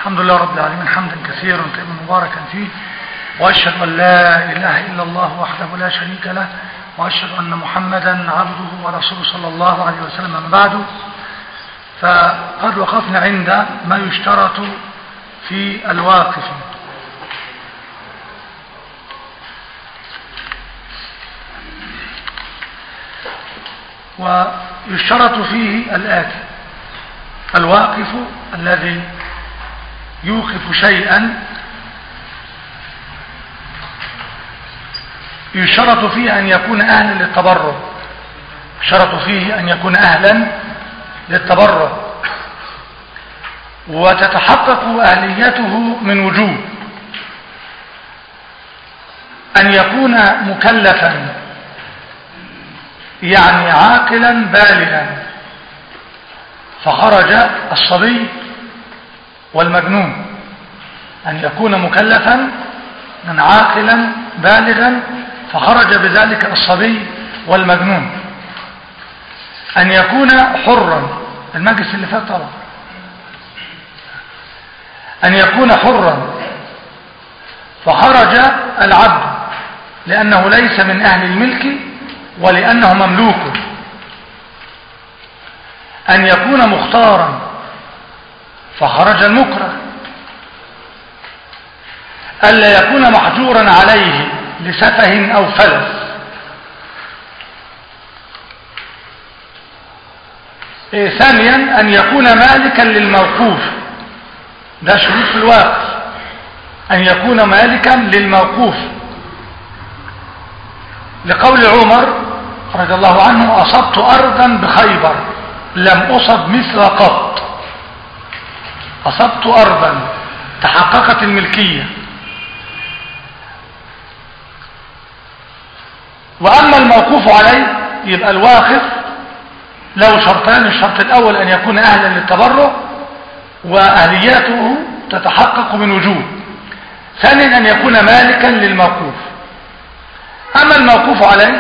الحمد لله رب العالمين حمدا كثيرا طيبا مباركا فيه، وأشهد أن لا إله إلا الله وحده لا شريك له، وأشهد أن محمدا عبده ورسوله صلى الله عليه وسلم. من بعد، فقد وقفنا عند ما يشترط في الواقف. ويشترط فيه الآتي: الواقف الذي يوقف شيئا يشترط فيه أن يكون أهلا للتبرع، يشترط فيه أن يكون أهلا للتبرع، وتتحقق أهليته من وجوه: أن يكون مكلفا يعني عاقلا بالغا، فخرج الصبي والمجنون. أن يكون مكلفا من عاقلا بالغا فخرج بذلك الصبي والمجنون. أن يكون حرا، المجلس اللي فات طبعا، أن يكون حرا فخرج العبد لأنه ليس من أهل الملك ولأنه مملوك. أن يكون مختارا فخرج المكره. ألا يكون محجورا عليه لسفه أو فلس. ثانيا أن يكون مالكا للموقوف، ده شروط في الواقف، أن يكون مالكا للموقوف، لقول عمر رضي الله عنه: أصبت أرضا بخيبر لم أصب مثل قط. أصبت أرضا، تحققت الملكية. وأما الموقوف عليه يبقى الواقف له شرطان: الشرط الأول أن يكون أهلا للتبرع وأهلياته تتحقق من وجوه. ثانيا أن يكون مالكا للموقوف. أما الموقوف عليه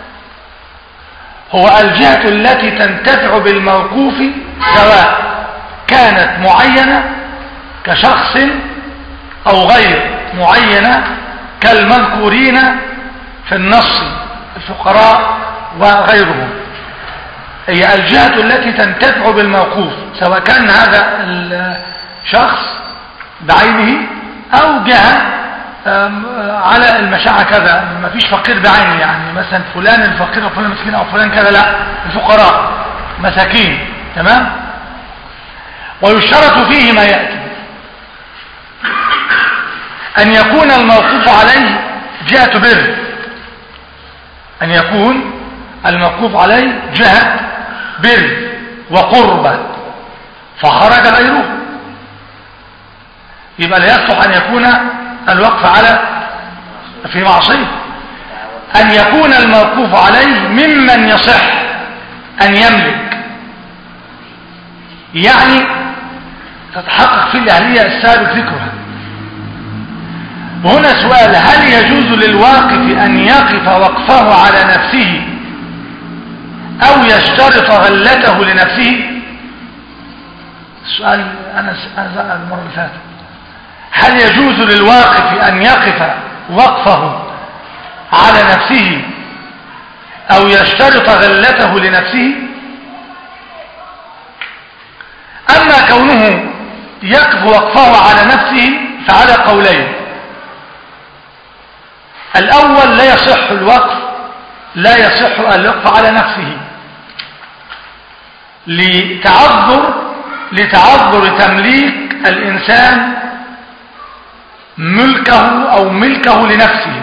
هو الجهة التي تنتفع بالموقوف، سواء كانت معينة كشخص أو غير معينة كالمذكورين في النص، الفقراء وغيرهم. هي الجهة التي تنتفع بالموقوف، سواء كان هذا الشخص بعينه أو جهة على المشاعة كذا. ما فيش فقير بعينه، يعني مثلا فلان الفقير أو فلان مسكين أو فلان كذا، لا، الفقراء مساكين. تمام. ويشترط فيه ما يأتي: أن يكون الموقوف عليه جهة بر، أن يكون الموقوف عليه جهة بر وقربة فخرج غيره، يبقى لا يصلح أن يكون الوقف على في معصية. أن يكون الموقوف عليه ممن يصح أن يملك، يعني تتحقق في الأهلية السابق ذكرها. وهنا سؤال: هل يجوز للواقف أن يقف وقفه على نفسه أو يشترط غلته لنفسه؟ السؤال أنا سأل المرة اللي فاتت: هل يجوز للواقف أن يقف وقفه على نفسه أو يشترط غلته لنفسه؟ أما كونه يقف وقفه على نفسه فعلى قولين: الأول لا يصح الوقف، لا يصح الوقف على نفسه لتعذر تمليك الإنسان ملكه أو ملكه لنفسه.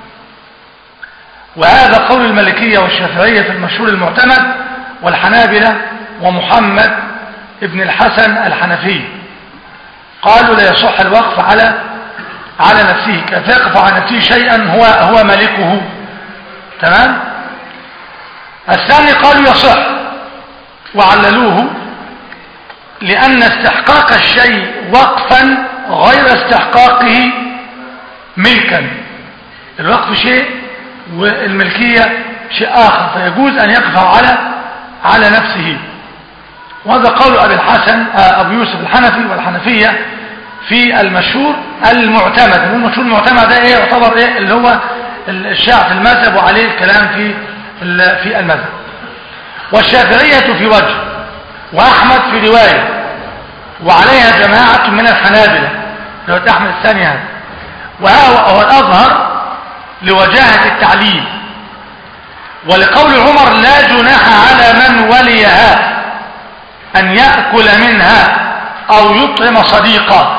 وهذا قول المالكية والشافعية في المشهور المعتمد، والحنابلة ومحمد ابن الحسن الحنفي قالوا لا يصح الوقف على نفسه. كيف يقف على نفسه شيئا هو مالكه؟ تمام. الثاني قالوا يصح، وعللوه لأن استحقاق الشيء وقفا غير استحقاقه ملكا. الوقف شيء والملكية شيء آخر، فيجوز أن يقف على نفسه. وهذا قول أبي يوسف الحنفي والحنفية في المشهور المعتمد. المشهور المعتمد ده ايه يعتبر ايه اللي هو الشائع في المذهب وعليه الكلام في المذهب. والشافعية في وجه، وأحمد في رواية، وعليها جماعة من الحنابلة لو أحمد الثاني هذا، وهو الأظهر لوجاهة التعليل. ولقول عمر لا جناح على من وليها أن يأكل منها أو يطعم صديقا،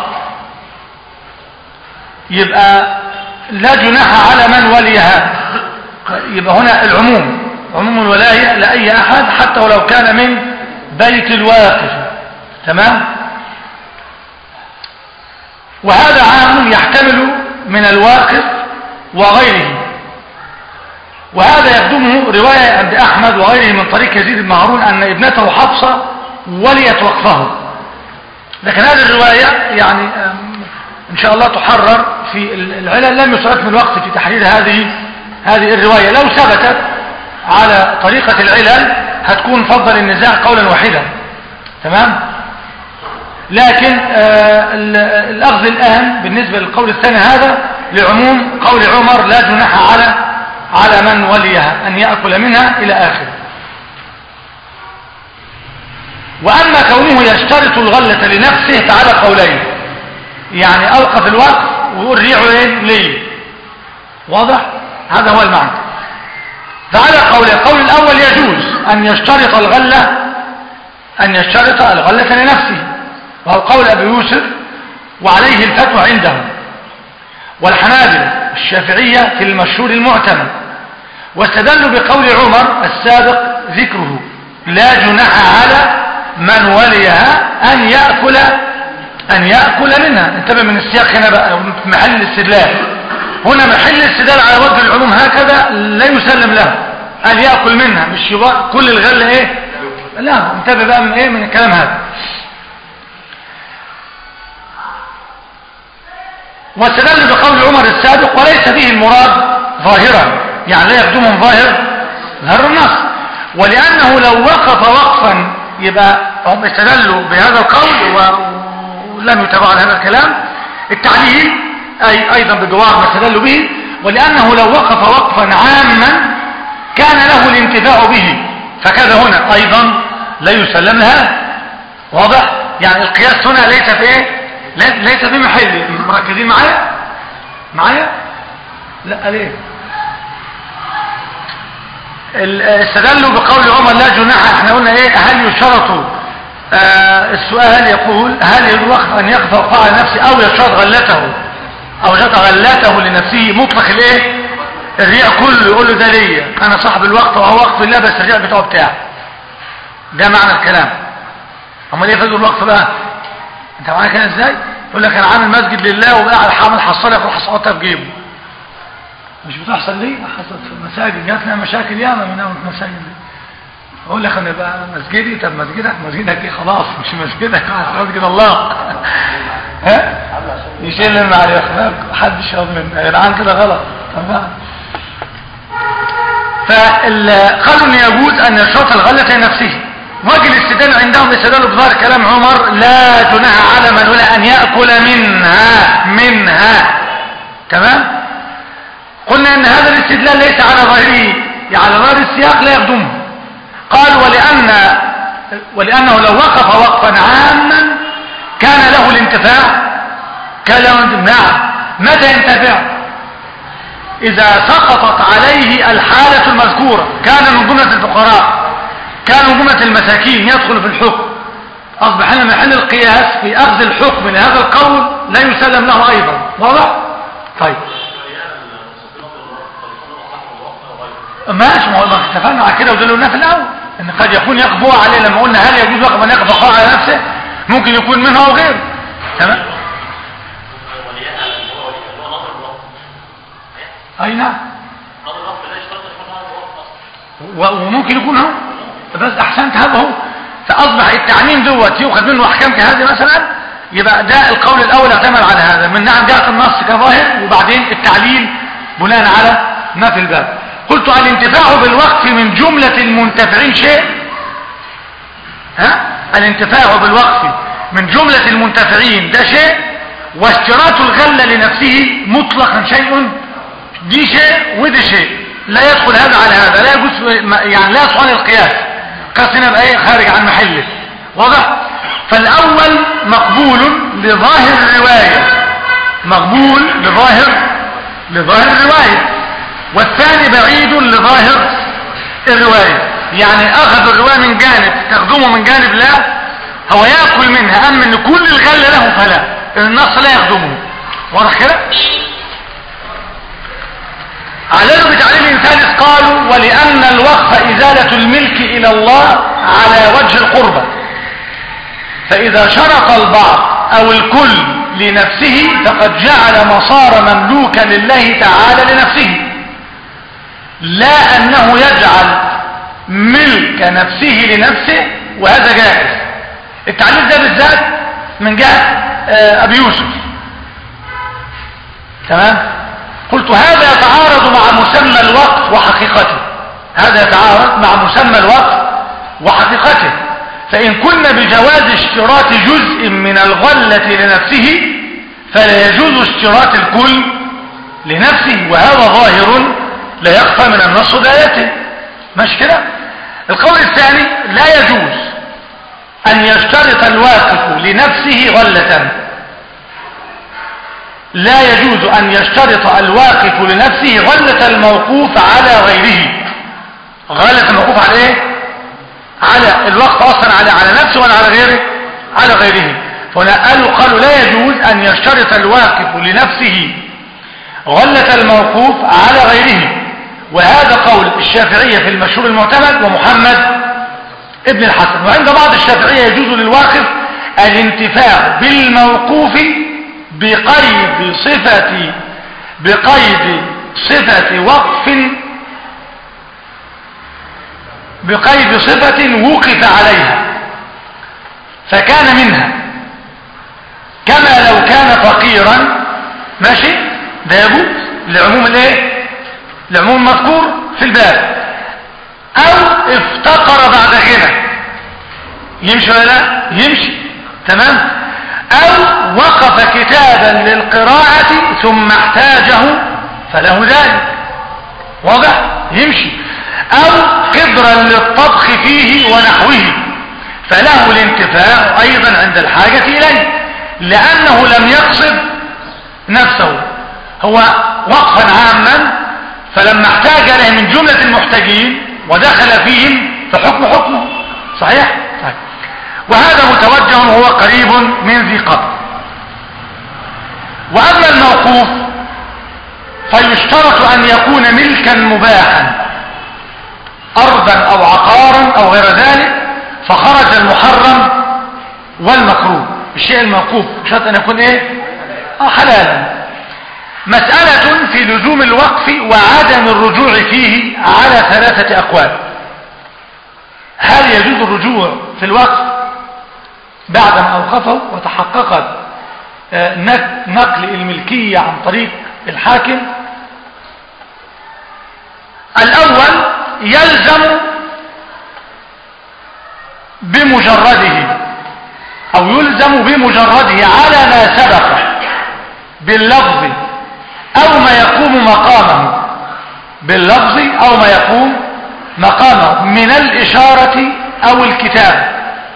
يبقى لا جناح على من وليها، يبقى هنا العموم، عموم الولاية لأي أحد حتى ولو كان من بيت الواقف. تمام. وهذا عام يحتمل من الواقف وغيره، وهذا يخدمه رواية عند أحمد وغيره من طريق يزيد بن هارون أن ابنته حفصة وليت وقفه. لكن هذه الرواية يعني إن شاء الله تحرر في العلل، لم يسعف من الوقت في تحرير هذه الرواية. لو ثبتت على طريقة العلل هتكون فضل النزاع قولا واحدا. تمام. لكن الأخذ الآن بالنسبة للقول الثاني هذا لعموم قول عمر لا جناح على من وليها أن يأكل منها إلى آخر. وأما كونه يشترط الغلة لنفسه فعلى قولين، يعني أوقف الوقف ويقول ريعه ايه ليه، واضح؟ هذا هو المعنى. فعلى قولين، القول الأول يجوز أن يشترط الغلة لنفسه، وهو قول أبي يوسف وعليه الفتوى عندهم، والحنابلة الشافعية في المشهور المعتمد، واستدلوا بقول عمر السابق ذكره لا جناح على من وليها أن يأكل منها. انتبه من السياق هنا بقى محل الاستدلال، هنا محل الاستدلال على وجه العموم هكذا لا يسلم له أن يأكل منها، مش يبقى كل الغلة ايه، لا. انتبه بقى من ايه من الكلام هذا. واستدل بقول عمر السابق وليس به المراد ظاهرا، يعني لا يخدمهم ظاهر النص، ولأنه لو وقف وقفا يبقى هم استدلوا بهذا القول ولم يتبعوا على هذا الكلام. التعليل أيضا بجوار ما استدلوا به، ولأنه لو وقف وقفا عاما كان له الانتفاع به، فكذا هنا أيضا لا يسلم لها. واضح؟ يعني القياس هنا ليس في ايه، ليس في محل. مركزين معايا لا ليه استدلوا بقول عمر لا جناح. احنا قلنا ايه، هل يشترط السؤال يقول هل الوقف ان يقف وقع نفسه او يشترط غلته لنفسه مطلق الايه الريع كله، يقول له ده ليا انا صاحب الوقت وهو وقف الله بس الريع بتاعه. ده معنى الكلام. امال ايه فايده الوقف بقى؟ انت معايا كده ازاي؟ يقول لك انا عامل مسجد لله وبقى حامل حصاله ياخد حصاتها في جيبه. مش بتحصل ليه؟ حصلت في المساجد، جاتنا مشاكل ياما من المساجد دي. اقول لك انا بقى مسجدي، طب مسجدك ايه؟ خلاص مش مسجدك، مسجد الله. ها؟ يشيل لنا على اخلاق حد يشرب منه يا جدعان كده غلط. تمام. فقالوا ان يجوز ان يشرط الغله نفسه. وجه الاستدلال عندهم استدلوا بظاهر كلام عمر لا جناح على من ولا ان ياكل منها. تمام. قلنا ان هذا الاستدلال ليس على ظاهره، على ظاهر السياق لا يخدمه. قال ولانه لو وقف وقفا عاما كان له الانتفاع. نعم. متى ينتفع؟ اذا سقطت عليه الحالة المذكورة، كان من جملة الفقراء، كان من جملة المساكين يدخل في الحكم، اصبح هنا محل القياس في اخذ الحكم لهذا القول لا يسلم له ايضا. واضح؟ طيب ماشي، ما هو اتفقنا على كده ودلونا في الاول ان قد يكون يقبو عليه. لما قلنا هل يجوز وقف ان يقف على نفسه، ممكن يكون منه او غيره. تمام. اي نعم، وممكن يكون هو بس احسنت هذا هو. فاصبح التعميم دوت يؤخذ منه احكام كهذه مثلا، يبقى ده القول الاول اعتمد على هذا من نعم جاءت النص كظاهر، وبعدين التعليل بناء على ما في الباب. قلت الانتفاع بالوقف من جملة المنتفعين شيء. الانتفاع بالوقف من جملة المنتفعين ده شيء، واشتراط الغلة لنفسه مطلقا شيء، دي شيء ودي شيء، لا يدخل هذا على هذا، لا يجوز يعني لا يصح القياس، قياسنا بقى ايه خارج عن محله. واضح؟ فالاول مقبول لظاهر الرواية، مقبول لظاهر الرواية، والثاني بعيد لظاهر الرواية. يعني اخذ الرواية من جانب تخدمه من جانب لا، هو يأكل منها، اما ان كل الغلة له فلا، النص لا يخدمه. واضح كده؟ عللوا بتعليل ثالث قالوا ولأن الوقف إزالة الملك إلى الله على وجه القربة، فإذا شرط البعض أو الكل لنفسه فقد جعل ما صار مملوكا لله تعالى لنفسه، لا أنه يجعل ملك نفسه لنفسه، وهذا جائز. التعليل ده بالذات من جهة أبي يوسف. تمام؟ قلت هذا يتعارض مع مسمى الوقف وحقيقته، هذا يتعارض مع مسمى الوقف وحقيقته، فإن كنا بجواز اشتراط جزء من الغلة لنفسه فلا يجوز اشتراط الكل لنفسه، وهذا ظاهر لا يخفى من النص دايته. ماشي كده؟ القول الثاني لا يجوز أن يشترط الواقف لنفسه غلة، لا يجوز أن يشترط الواقف لنفسه غلة الموقوف على غيره. غلة الموقوف على ايه؟ على الوقف اصلا على نفسه ولا على غيره؟ على غيره. فهنا قالوا لا يجوز أن يشترط الواقف لنفسه غلة الموقوف على غيره، وهذا قول الشافعية في المشهور المعتمد ومحمد ابن الحسن. وعند بعض الشافعية يجوز للواقف الانتفاع بالموقوف بقيد صفة وقف، بقيد صفة وقف عليها فكان منها، كما لو كان فقيرا. ماشي؟ ده يجوز لعموم الايه؟ لعموم مذكور في الباب. او افتقر بعد غنى، يمشي ولا لا؟ يمشي. تمام؟ او وقف كتابا للقراءة ثم احتاجه فله ذلك. واضح؟ يمشي. او قدرا للطبخ فيه ونحوه فله الانتفاع ايضا عند الحاجة اليه، لانه لم يقصد نفسه، هو وقفا عاما، فلما احتاج له من جملة المحتاجين ودخل فيهم فحكمه. صحيح؟ طيب. وهذا متوجه وهو قريب من ذي قبل. واما الموقوف فيشترط ان يكون ملكا مباحا، ارضا او عقارا او غير ذلك، فخرج المحرم والمكروه. الشيء الموقوف شرط ان يكون ايه؟ حلالا. مسألة في لزوم الوقف وعدم الرجوع فيه على 3 أقوال. هل يجوز الرجوع في الوقف بعد ما أوقفه وتحققت نقل الملكية عن طريق الحاكم؟ الأول يلزم بمجرده، أو يلزم بمجرده على ما سبق باللفظ أو ما يقوم مقامه، باللفظ أو ما يقوم مقامه من الإشارة أو الكتاب.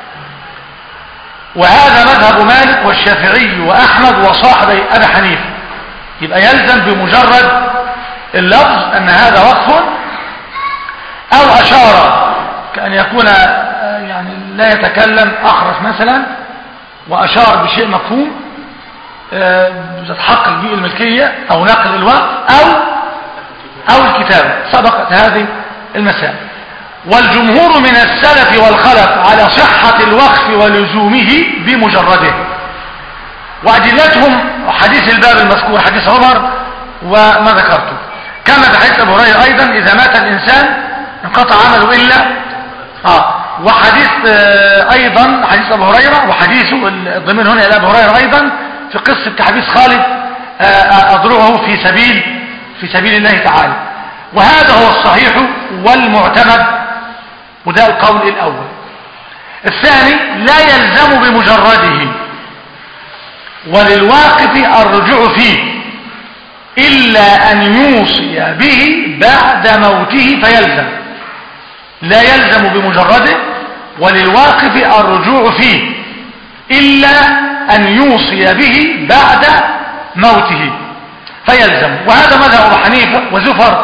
وهذا مذهب مالك والشافعي وأحمد وصاحبي أبي حنيفة. يبقى يلزم بمجرد اللفظ أن هذا وقف، أو أشار، كأن يكون يعني لا يتكلم أخرس مثلا وأشار بشيء مفهوم تتحقق به الملكية أو نقل الوقف أو الكتابة. سبقت هذه المسائل. والجمهور من السلف والخلف على صحة الوقف ولزومه بمجرده، وأدلتهم حديث الباب المذكور حديث عمر وما ذكرته، كما في حديث أبو هريرة أيضا إذا مات الإنسان انقطع عمله إلا وحديث أيضا حديث أبو هريرة، وحديثه الضمن هنا إلى أبو هريرة أيضا في قصة تحبيس خالد أضرعه في سبيل الله تعالى. وهذا هو الصحيح والمعتمد، وده القول الأول. الثاني لا يلزم بمجرده، وللواقف الرجوع فيه إلا أن يوصي به بعد موته فيلزم، لا يلزم بمجرده، وللواقف الرجوع فيه إلا أن يوصي به بعد موته فيلزم. وهذا مذهب أبي حنيفة وزفر،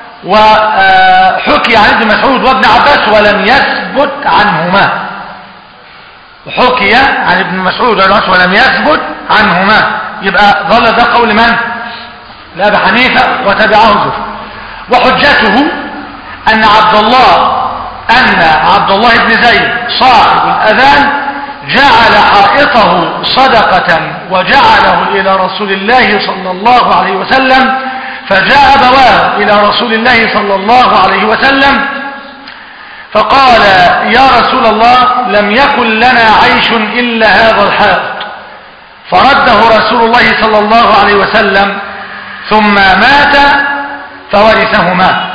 وحكي عن ابن مسعود وابن عباس ولم يثبت عنهما، وحكي عن ابن مسعود وابن عباس ولم يثبت عنهما. يبقى ظل ده قول من؟ لأبي حنيفة وتبعه زفر. وحجته أن عبد الله بن زيد صاحب الأذان جعل حائطه صدقة وجعله إلى رسول الله صلى الله عليه وسلم، فجاء أبواه إلى رسول الله صلى الله عليه وسلم فقال: يا رسول الله، لم يكن لنا عيش إلا هذا الحائط. فرده رسول الله صلى الله عليه وسلم ثم مات فورثهما.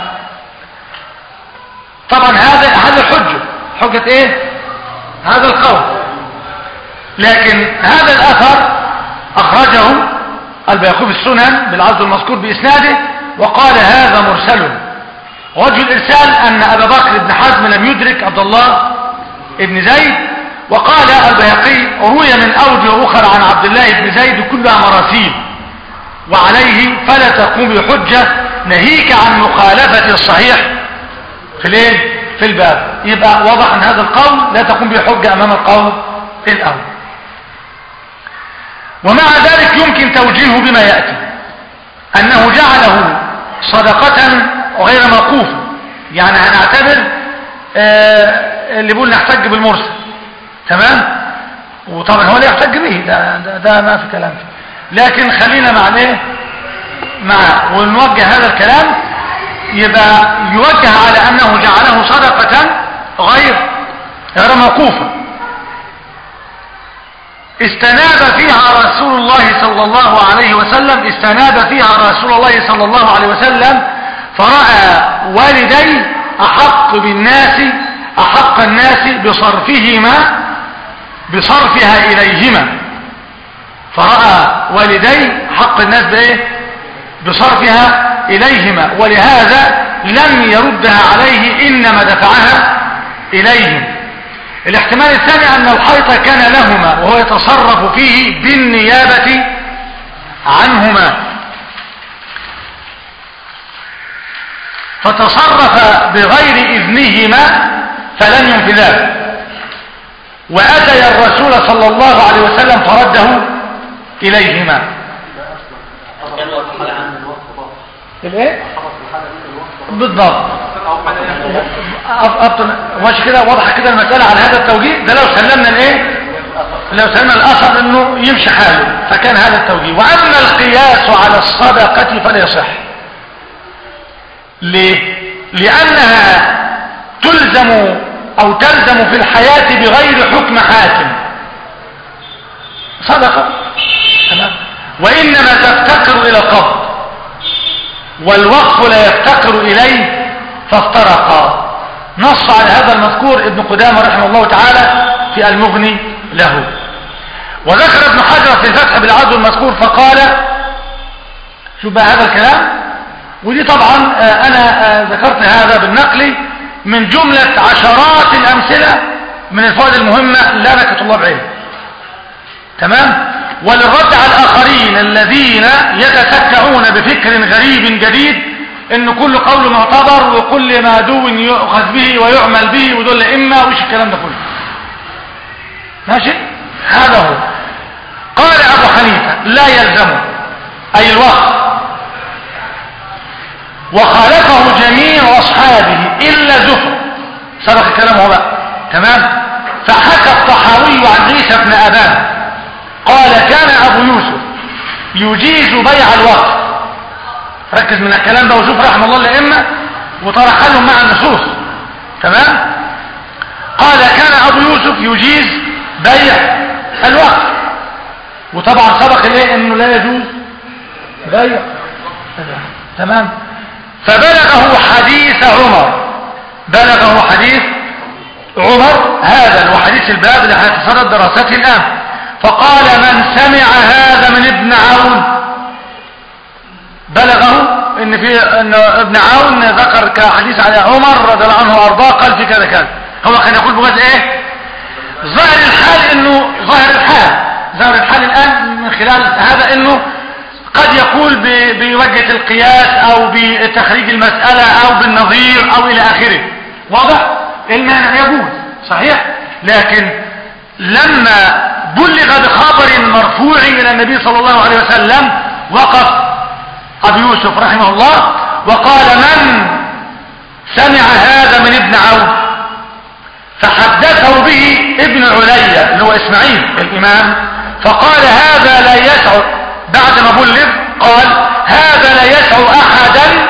طبعا هذا حجة ايه؟ هذا القول. لكن هذا الأثر أخرجه البيهقي في السنن بالعرض المذكور بإسناده، وقال هذا مرسل. وجه الإرسال أن أبا بكر بن حزم لم يدرك عبد الله بن زيد. وقال البيهقي: روي من أوجه أخرى عن عبد الله بن زيد كلها مراسيل، وعليه فلا تقوم بحجة نهيك عن مخالفة الصحيح في الباب. يبقى واضح أن هذا القول لا تقوم بحجة أمام القول الأول. ومع ذلك يمكن توجيهه بما يأتي، أنه جعله صدقة غير موقوفة. يعني هنعتبر اللي بيقول نحتج بالمرسل، تمام؟ وطبعا هو لا يحتج به، ده ما في كلام فيه. لكن خلينا معه ونوجه هذا الكلام. يبقى يوجه على أنه جعله صدقة غير موقوفة استناب فيها رسول الله صلى الله عليه وسلم فرأى والدي أحق الناس بصرفها إليهما. فرأى والدي حق الناس بصرفها إليهما، ولهذا لم يردها عليه، إنما دفعها إليهم. الاحتمال الثاني أن الحيط كان لهما وهو يتصرف فيه بالنيابة عنهما، فتصرف بغير إذنهما فلم ينفذاه، وأتي الرسول صلى الله عليه وسلم فرده إليهما. الايه بالضبط؟ ماشي كده، واضحه كده المساله على هذا التوجيه ده. لو سلمنا الاثر انه يمشي حاله فكان هذا التوجيه. واما القياس على الصدقه فلا يصح. ليه؟ لانها تلزم في الحياه بغير حكم حاكم صدقه، وانما تفتقر الى القبض، والوقف لا يفتقر إليه فافترقا. نص على هذا المذكور ابن قدامة رحمه الله تعالى في المغني له. وذكر ابن حجر في الفتح بالعرض المذكور فقال، شوف بقى هذا الكلام، ودي طبعا أنا ذكرت هذا بالنقل من جملة عشرات الأمثلة من الفوائد المهمة لنا كطلاب علم، تمام؟ وللرد على الآخرين الذين يتسكعون بفكر غريب جديد ان كل قول معتبر وكل ما عدو يؤخذ به ويعمل به ودول إما وش الكلام ده كله. ماشي؟ هذا هو. قال أبو حنيفة: لا يلزم أي الوقت، وخالفه جميع أصحابه إلا زفر. سبق الكلام هو بقى، تمام؟ فحكى الطحاوي عن عيسى بن أبان قال: كان أبو يوسف يجيز بيع الوقف. ركز من الكلام ده وشوف رحمه الله الأئمة وطرح لهم مع النصوص، تمام؟ قال: كان أبو يوسف يجيز بيع الوقف، وطبعا سبق إليه أنه لا يجوز بيع، تمام؟ فبلغه حديث عمر، هذا هو حديث الباب اللي هنتصدد دراسته الآن. فقال من سمع هذا من ابن عون، بلغه ان ابن عون ذكر كحديث على عمر رضي الله عنه وارضاه قال في كذا كذا. هو كان يقول بجد ايه؟ ظاهر الحال انه ظاهر الحال الان من خلال هذا انه قد يقول بوجهة القياس او بتخريج المسألة او بالنظير او الى اخره. واضح؟ المانع يجوز صحيح، لكن لما بلغ بخبر مرفوع الى النبي صلى الله عليه وسلم وقف ابو يوسف رحمه الله وقال من سمع هذا من ابن عون، فحدثه به ابن علي اللي هو اسماعيل الامام، فقال هذا لا يسع، بعد ما بلغ قال هذا لا يسع احدا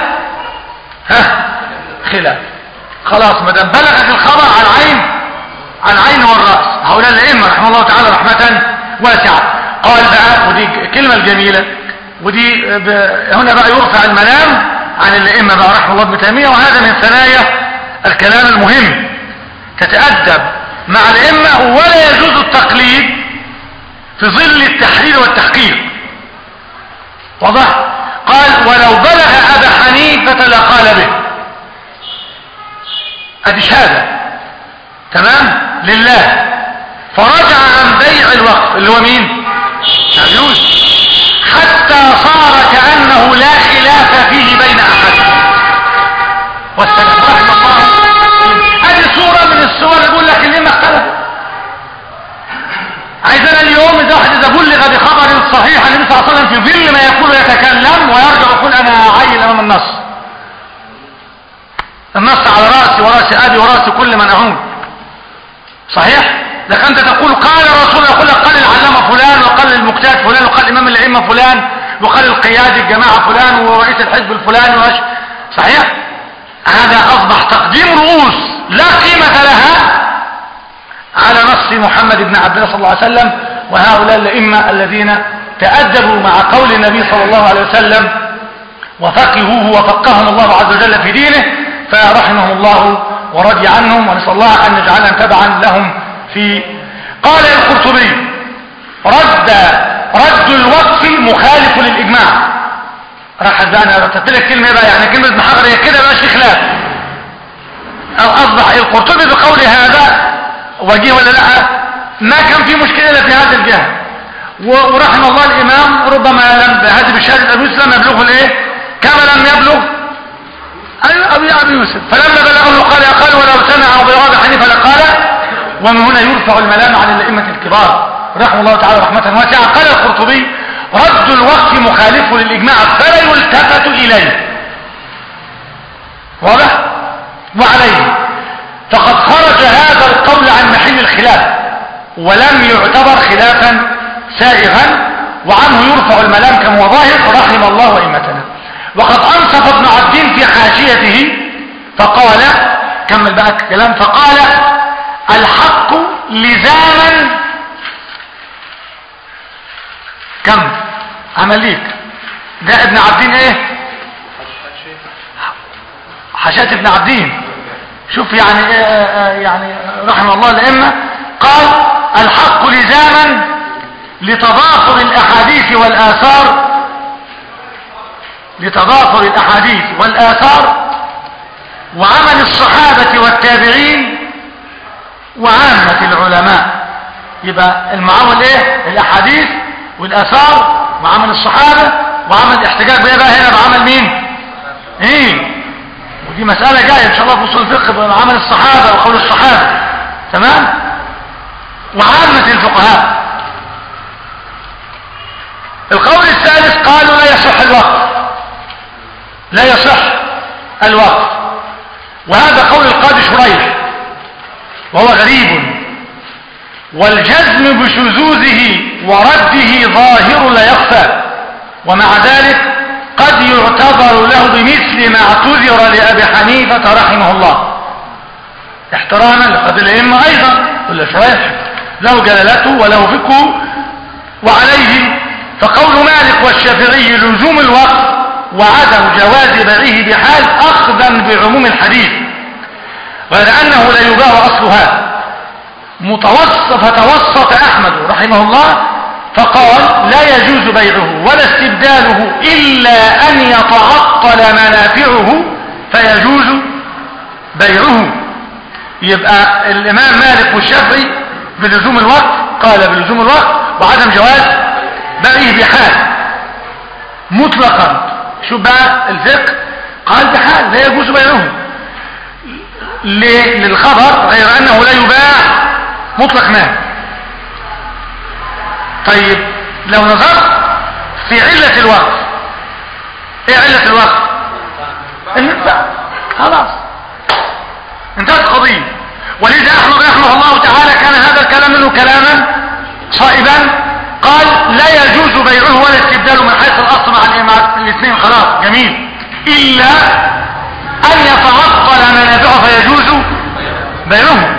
خلاف. خلاص ما دام بلغت الخبر عن عين والراس هؤلاء الائمه رحمه الله تعالى رحمه واسعه. قال بقى، ودي الكلمه الجميله، ودي هنا بقى يرفع الملام عن الائمه بقى رحمه الله ابن تيميه، وهذا من ثنايا الكلام المهم. تتأدب مع الائمه ولا يجوز التقليد في ظل التحرير والتحقيق. واضح؟ قال ولو بلغ ابا حنيفه لقال به، ادي شهاده تمام لله، فرجع عن بيع الوقف اللي هو مين؟ يجوز، حتى صار كأنه لا خلاف فيه بين احد. والسلام رحمه الله. هذه صورة من الصور يقول لك الائمه اختلفوا. عايزنا اليوم اذا واحد اذا بلغ بخبر صحيح عن النبي صلى الله عليه وسلم في ظل ما يقول يتكلم ويرجع يقول انا عيل امام النص على راسي وراس ابي وراس كل من اعود. صحيح؟ لكن انت تقول قال الرسول، يقول لك قال العلامه فلان وقال المجتهد فلان وقال امام الائمه فلان وقال القيادي الجماعه فلان ورئيس الحزب الفلاني صحيح؟ هذا اصبح تقديم رؤوس لا قيمه لها على نص محمد بن عبد الله صلى الله عليه وسلم. وهؤلاء الائمه الذين تأدبوا مع قول النبي صلى الله عليه وسلم وفقهوه وفقههم الله عز وجل في دينه، فرحمهم الله ورضي عنهم، ونسأل الله أن يجعلنا تبعا لهم في. قال القرطبي رد الوقف مخالف للإجماع. راح أنا رتبت لك كلمة بقى، يعني كلمة ابن حجر هي كده بقى في خلاف، أو أصبح القرطبي بقول هذا وجيه ولا لا؟ ما كان في مشكلة في هذا الجهة. ورحم الله الإمام ربما لم هذه بشهادة أبي يوسف لم يبلغه الإيه؟ كما لم يبلغ أبي يوسف، فلما بلغه قال ولو سمع أبو حنيفة لقال. ومن هنا يرفع الملام عن الأئمة الكبار رحمه الله تعالى رحمة واسعة. قال القرطبي رد الوقف مخالف للإجماع فلا يلتفت إليه. واضح؟ وعليه فقد خرج هذا القول عن محل الخلاف ولم يعتبر خلافا سائغا، وعنه يرفع الملام كما هو ظاهر رحم الله أئمتنا. وقد أنصف ابن عبدين في حاشيته فقال، كمل بقى الكلام، فقال الحق لزاما كم عمل ليك ده ابن عبدين ايه؟ حاشية ابن عبدين. شوف يعني يعني رحمه الله الائمه. قال الحق لزاما لتضافر الاحاديث والآثار وعمل الصحابة والتابعين وعامة العلماء. يبقى المعامل ايه؟ الاحاديث والآثار وعمل الصحابة وعمل الاحتجاج بقى هنا بعمل مين؟ ايه؟ ودي مسألة جاية ان شاء الله في اصول الفقه بعمل الصحابة وقول الصحابة. تمام؟ وعامة الفقهاء. القول الثالث قالوا لا يصح الوقف، وهذا قول القاضي شريح وهو غريب، والجزم بشذوذه ورده ظاهر لا يخفى، ومع ذلك قد يعتبر له بمثل ما اعتذر لأبي حنيفة رحمه الله احتراما لقضي الائمة ايضا. كل شريح له جلالته وله فقهه. وعليه فقول مالك والشافعي لزوم الوقف وعدم جواز بيعه بحال اخذا بعموم الحديث، غير انه لا يباع اصلها فتوسط أحمد رحمه الله فقال لا يجوز بيعه ولا استبداله إلا أن يتعطل منافعه فيجوز بيعه. يبقى الإمام مالك والشافعي بلزوم الوقت، قال بلزوم الوقت وعدم جواز بيعه بحال مطلقا. شوف بقى الفقه، قال بحال لا يجوز بيعه للخبر، غير أنه لا يباع مطلق مال. طيب لو نظرت في علة الوقت، ايه علة الوقت؟ المنفعة، خلاص انتهت القضية. ولذا أحمد رحمه الله تعالى كان هذا الكلام منه كلاما صائبا، قال لا يجوز بيعه ولا استبداله من حيث الأصل مع الاثنين، خلاص جميل، إلا أن يتعطل منافعه فيجوز بيعه.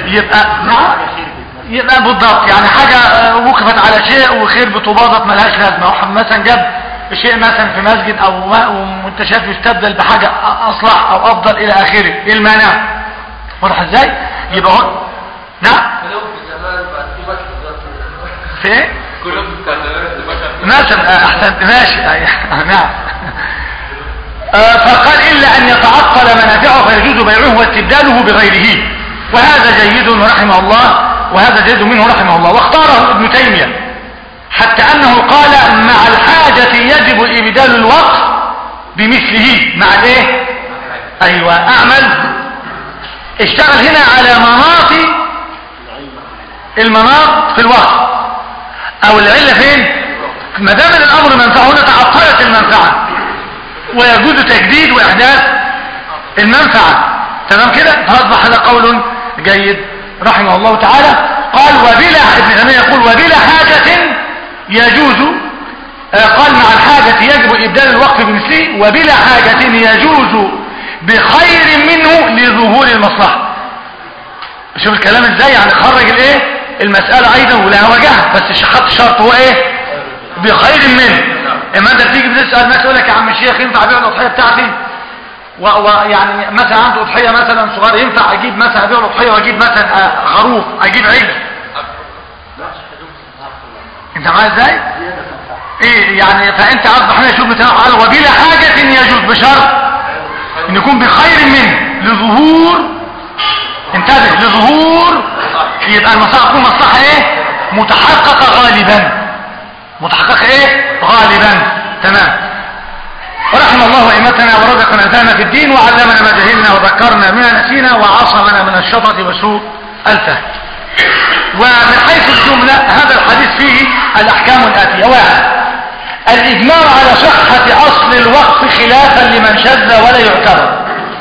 يبقى بالضبط يعني حاجة وقفت على شيء وخير بتباضت ملهاش لازمة، واحد مثلا جاب شيء مثلا في مسجد او وانت شايف يستبدل بحاجة اصلح او افضل الى اخره، ايه المانع؟ واضح ازاي؟ يبقى هو نعم في ايه؟ مثلا احسنت ماشي نعم. فقال الا ان يتعطل منافعه فيجوز بيعه واستبداله بغيره، وهذا جيد رحمه الله، وهذا جيد منه رحمه الله. واختاره ابن تيمية حتى أنه قال مع الحاجة يجب إبدال الوقف بمثله. مع الايه؟ أيوة، أعمل اشتغل هنا على المناط في الوقف أو العلة فين؟ ما دام الأمر منفعه هنا تعطلت المنفعة ويجوز تجديد وإحداث المنفعة، تمام كده؟ فأصبح هذا قول جيد رحمه الله تعالى. قال وبلا، ابن تيمية يقول وبلا حاجة يجوز، قال مع الحاجة يجب إبدال الوقف بمثله، وبلا حاجة يجوز بخير منه لظهور المصلحة. شوف الكلام ازاي، يعني خرج الايه المسألة ايضا ولها وجهة، بس حط الشرط هو ايه؟ بخير منه. اما انت بتيجي بتسأل ناس يقول لك يا عم الشيخ ينفع ابيع الاضحية بتاعتي؟ ويعني مثلا عنده اضحية مثلا صغير، ينفع اجيب مثلا ابيع الاضحية واجيب مثلا خروف، اجيب عجل؟ انت معايا ازاي؟ ايه يعني؟ فانت اصبح هنا شوف بتاعه وبلا حاجة يجوز بشرط ان يكون بخير منه لظهور، انتبه، لظهور، يبقى المصلحة تكون مصلحة ايه؟ متحققة غالبا، متحققة ايه؟ غالبا، تمام. ورحم الله ائمتنا ورزقنا الفهم في الدين، وعلمنا ما جهلنا وذكرنا ما نسينا وعصمنا من الشطط وسوء الفهم. ومن حيث الجملة هذا الحديث فيه الأحكام الآتية: واحد، الإجماع على صحة أصل الوقف خلافا لمن شذ ولا يعتبر.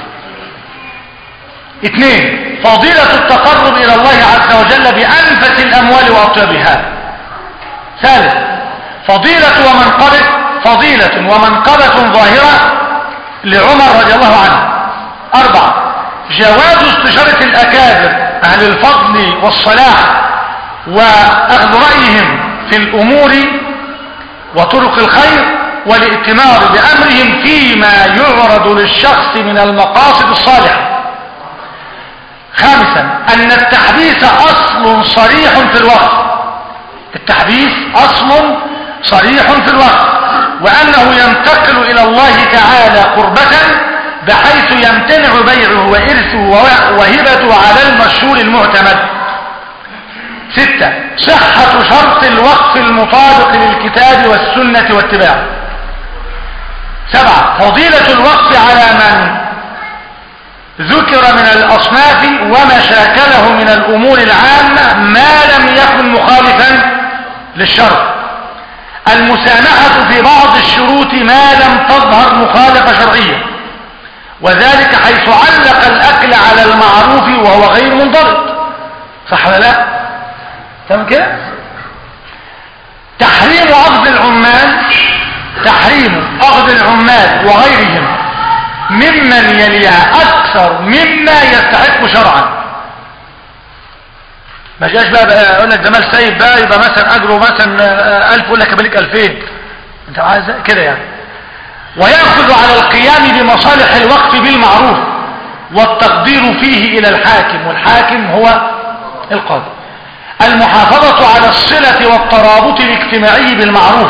اثنين، فضيلة التقرب إلى الله عز وجل بأنفس الأموال وأطيبها. ثالث، فضيلة ومنقبة ظاهرة لعمر رضي الله عنه. أربعة، جواز استشارة الأكابر أهل الفضل والصلاح وأخذ رأيهم في الأمور وطرق الخير والائتمار بأمرهم فيما يعرض للشخص من المقاصد الصالحة. خامسا، أن التحديث أصل صريح في الوقت، التحديث أصل صريح في الوقت، وأنه ينتقل إلى الله تعالى قربة بحيث يمتنع بيعه وإرثه وهبته على المشهور المعتمد. ستة، صحة شرط الوقف المطابق للكتاب والسنة واتباعه. سبعة، فضيلة الوقف على من ذكر من الأصناف وما شاكله من الأمور العامة ما لم يكن مخالفا للشرع. المسامحة في بعض الشروط ما لم تظهر مخالفة شرعية، وذلك حيث علق الأكل على المعروف وهو غير منضبط. صح ولا لا؟ تمام كده؟ تحريم أخذ العمال وغيرهم ممن يليها أكثر مما يستحق شرعا. ما جاش بقى يقول لك ده مال سايب بقى يبقى مثلا أجره مثلا 1000 يقول لك أبليك 2000، أنت عايز كده يعني. ويأخذ على القيام بمصالح الوقف بالمعروف والتقدير فيه إلى الحاكم، والحاكم هو القاضي. المحافظة على الصلة والترابط الاجتماعي بالمعروف،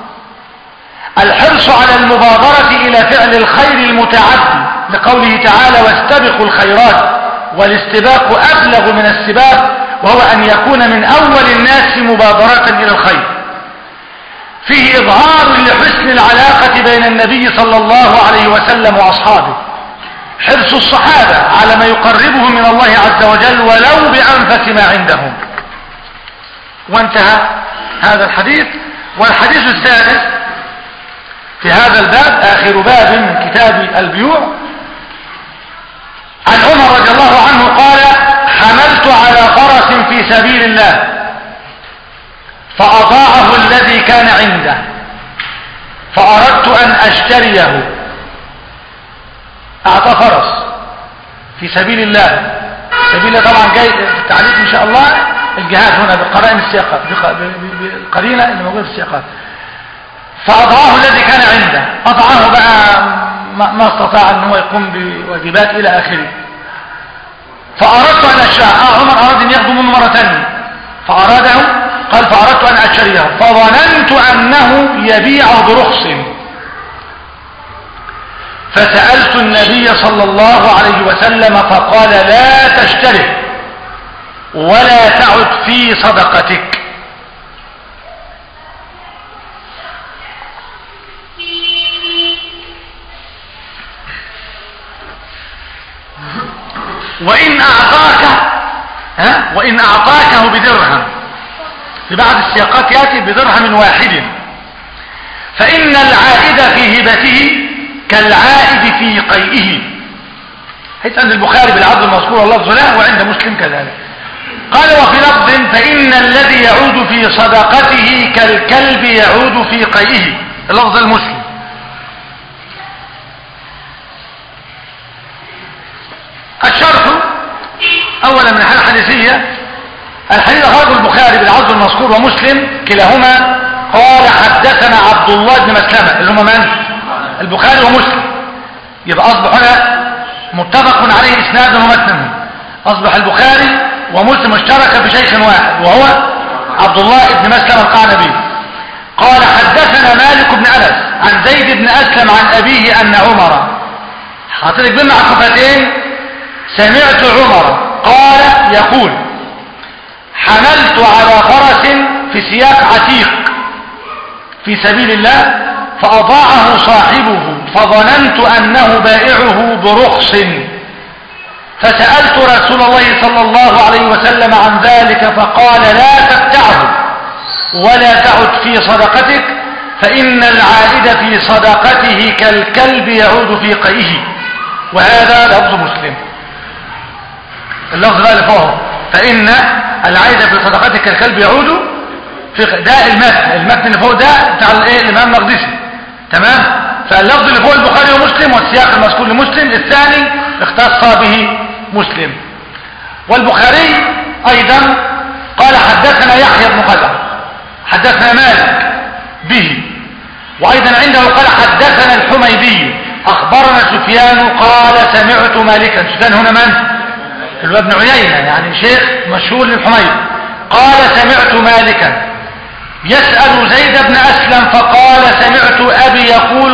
الحرص على المبادرة إلى فعل الخير المتعدي لقوله تعالى واستبقوا الخيرات، والاستباق أبلغ من السباق وهو أن يكون من أول الناس مبادرة إلى الخير. فيه إظهار لحسن العلاقة بين النبي صلى الله عليه وسلم وأصحابه، حرص الصحابة على ما يقربهم من الله عز وجل ولو بأنفس ما عندهم. وانتهى هذا الحديث. والحديث السادس في هذا الباب آخر باب من كتاب البيوع، عن عمر رضي الله عنه قال حملت على فرس في سبيل الله فأضاعه الذي كان عنده فأردت أن أشتريه. أعطى فرس في سبيل الله، سبيل الله طبعا جاي في التعليق إن شاء الله الجهاد هنا بقرائن السياقات، بالقرينة اللي موجودة في السياقات. فأضاعه الذي كان عنده، أضعه بقى ما استطاع أن هو يقوم بواجبات إلى آخره. فأردت أن أشتريه، عمر أراد أن ياخذه منه مرة ثانية فأراده، قال فأردت أن أشتريه فظننت أنه يبيعه برخص، فسألت النبي صلى الله عليه وسلم فقال لا تشتره ولا تعد في صدقتك. وإن أعطاكه بدرهم، في بعض السياقات يأتي بدرهم واحد، فإن العائد في هبته كالعائد في قيئه. حيث أن البخاري بالعدل المذكور واللفظ له، وعند مسلم كذلك. قال وفي لفظ فإن الذي يعود في صدقته كالكلب يعود في قيئه، اللفظ المسلم. الشرط أولا من الحالة الحديثية، الحديث أخرجه البخاري بالعدل المذكور ومسلم كلاهما قال حدثنا عبد الله بن مسلمة، اللي هم من؟ البخاري ومسلم. يبقى أصبح هنا متفق عليه إسنادا ومتنا، أصبح البخاري ومسلم اشترك في شيخ واحد وهو عبد الله بن مسلمة القعنبي. قال حدثنا مالك بن أنس عن زيد بن أسلم عن أبيه أن عمر، حاطلك بين عقفتين، سمعت عمر قال يقول حملت على فرس في سياق عتيق في سبيل الله فأضاعه صاحبه فظننت أنه بائعه برخص، فسألت رسول الله صلى الله عليه وسلم عن ذلك فقال لا تبتعه ولا تعد في صدقتك، فإن العائد في صدقته كالكلب يعود في قيئه. وهذا لفظ مسلم. اللفظ بقى اللي فوقه فإن العائد في صدقته كالكلب يعود في ده المتن اللي فوق ده بتاع الايه الإمام المقدسي، تمام. فاللفظ اللي فوق البخاري ومسلم والسياق المذكور لمسلم، الثاني اختص به مسلم. والبخاري أيضا قال حدثنا يحيى بن قزع حدثنا مالك به، وأيضا عنده قال حدثنا الحميدي أخبرنا سفيان قال سمعت مالكا. سفيان هنا من؟ ابن عيينة، يعني شيخ مشهور للحميدي. قال سمعت مالكا يسأل زيد بن أسلم فقال سمعت أبي يقول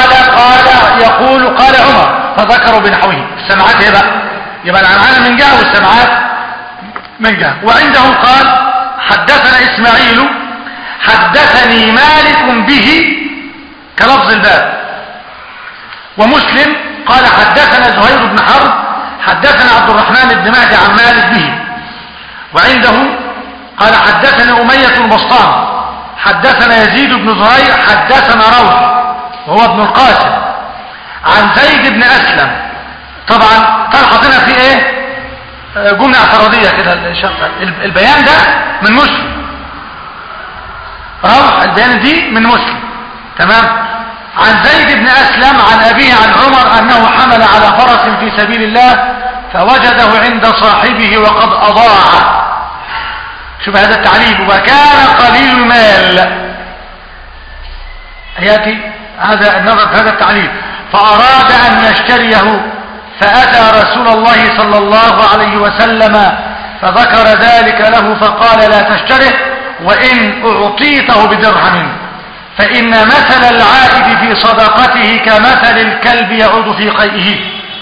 قال عمر، فذكروا بنحوه. السمعات ايه بقى؟ يبقى العنعنة من جهة والسمعات من جهة. وعنده قال حدثنا إسماعيل حدثني مالك به كلفظ الباب. ومسلم قال حدثنا زهير بن حرب حدثنا عبد الرحمن بن مهدي عن مالك به. وعنده قال حدثنا أمية البسطام حدثنا يزيد بن زهير حدثنا روح وهو ابن القاسم عن زيد بن أسلم. طبعا تلحظ هنا في ايه جملة اعتراضية كده، البيان ده من مسلم، روح البيان دي من مسلم، تمام. عن زيد بن أسلم عن أبيه عن عمر أنه حمل على فرس في سبيل الله فوجده عند صاحبه وقد أضاع. شوف هذا التعليل، وكان قليل المال. يأتي هذا النظر في هذا التعليل. فأراد أن يشتريه فأتى رسول الله صلى الله عليه وسلم فذكر ذلك له فقال لا تشتره وإن أعطيته بدرهم، فإن مثل العائد في صدقته كمثل الكلب يعود في قيئه.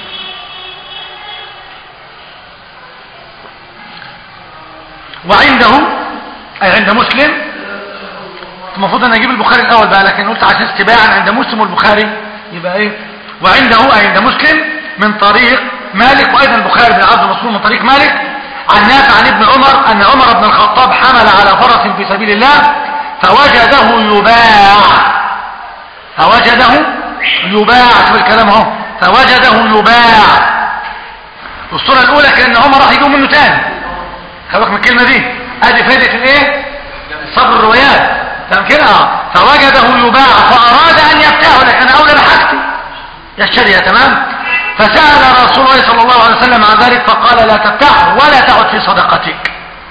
وعنده أي عند مسلم، المفروض أن أجيب البخاري الأول بقى، لكن قلت عشان استباعا عند مسلم والبخاري يبقى إيه. وعنده أي عند مسلم من طريق مالك، وأيضا البخاري بن عبد المسلول من طريق مالك عن نافع عن ابن عمر أن عمر بن الخطاب حمل على فرس في سبيل الله فوجده يباع شوف الكلام اهو، فوجده يباع. الصورة الأولى كأن عمر راح يجيب منه تاني، خلوك من الكلمة دي، ادي فائدة الايه؟ صبر الروايات، تمام كده؟ فوجده يباع فأراد أن يبتاعه، لكن أولى بحاجتي يشتريها، تمام. فسأل رسول الله صلى الله عليه وسلم عن ذلك فقال لا تبتعه ولا تعد في صدقتك.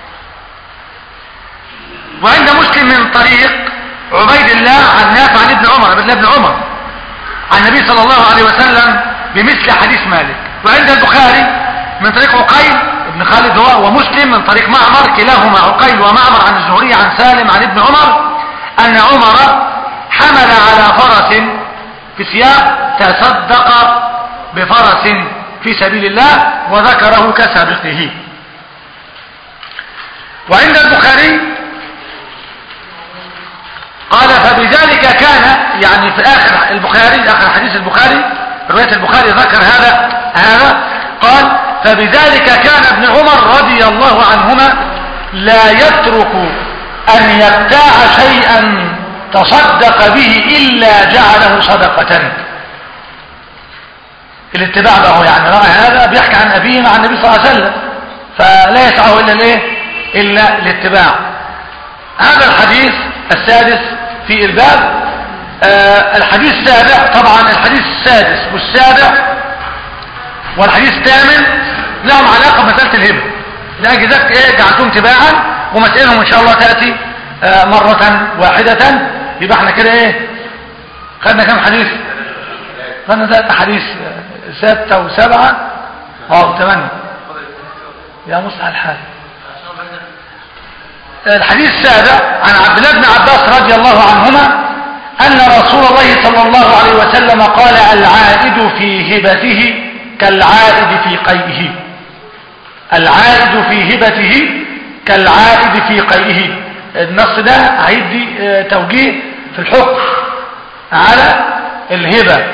وعند مسلم من طريق عبيد الله عن نافع عن ابن عمر عن النبي صلى الله عليه وسلم بمثل حديث مالك. وعند البخاري من طريق عقيل ابن خالد هو، ومسلم من طريق معمر، كلاهما عقيل ومعمر عن الزهري عن سالم عن ابن عمر أن عمر حمل على فرس في سياق تصدق بفرس في سبيل الله وذكره كسابقه. وعند البخاري قال فبذلك كان، يعني في آخر البخاري، آخر حديث البخاري رواية البخاري ذكر هذا قال فبذلك كان ابن عمر رضي الله عنهما لا يترك أن يبتاع شيئا تصدق به إلا جعله صدقة. الاتباع بقى يعني رأى هذا بيحكي عن أبيه مع النبي صلى الله عليه وسلم، فلا يسعه إلا الايه؟ إلا الاتباع. هذا الحديث السادس في الباب. الحديث السابع، طبعا الحديث السادس والسابع والحديث الثامن لهم علاقة بمسألة الهبة، لأجل ذلك ايه جعلتهم تباعا، ومسألهم ان شاء الله تأتي مرة واحدة. يبقى احنا كده ايه خدنا كم حديث؟ خدنا 3 حديث، 6 و7 و8 يا مسعى الحال. الحديث السابع عن عبد الله بن عباس رضي الله عنهما أن رسول الله صلى الله عليه وسلم قال العائد في هبته كالعائد في قيئه. العائد في هبته كالعائد في قيئه. النص ده هيدي توجيه في الحكم على الهبة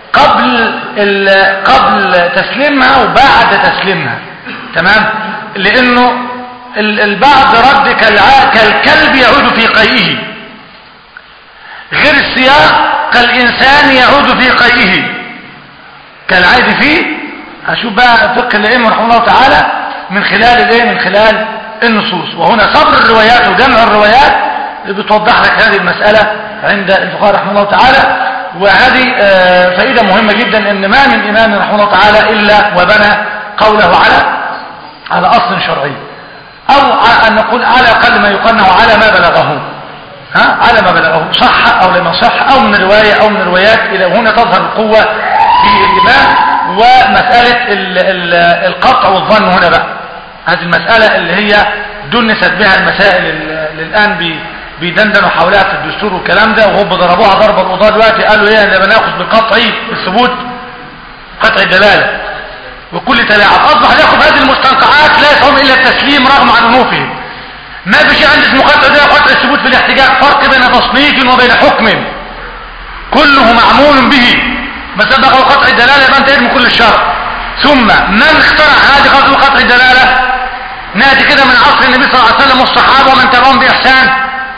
قبل تسليمها وبعد تسليمها، تمام. لأنه البعض رد كالكلب يعود في قيئه، غير السياق كالإنسان يعود في قيئه كالعائد فيه. هشوف بقى فقه الأئمة رحمه الله تعالى من خلال الايه؟ من خلال النصوص. وهنا صبر الروايات وجمع الروايات بتوضح لك هذه المسألة عند الفقهاء رحمه الله تعالى. وهذه فائدة مهمة جدا، ان ما من إمام رحمه الله تعالى إلا وبنى قوله على أصل شرعي، أو أن نقول على أقل ما يقنع على ما بلغه، على ما بلغه صح أو لم يصح، أو من رواية أو من روايات. إلى هنا تظهر القوة في الإمام. ومسألة القطع والظن هنا بقى، هذه المسألة اللي هي دنست بها المسائل اللي الآن بيدندنوا حولها في الدستور والكلام ده، وهم ضربوها ضرب القضاء دلوقتي، قالوا ايه لما ناخذ بالقطعي بالثبوت قطع الدلاله وكل تلاعب. اصبح ياخذ هذه المستنقعات لا يسعهم الا التسليم رغم عن انوفهم. ما في شيء عند اسمه قطع ده قطع الثبوت في الاحتجاج، فرق بين تصنيف وبين حكم كله معمول به. ما سبقه قطع الدلاله يبقى انت ارمي كل الشرع. ثم من اخترع هذه قطع الدلاله؟ ناتي كده من عصر النبي صلى الله عليه وسلم والصحابه ومن تبعهم باحسان.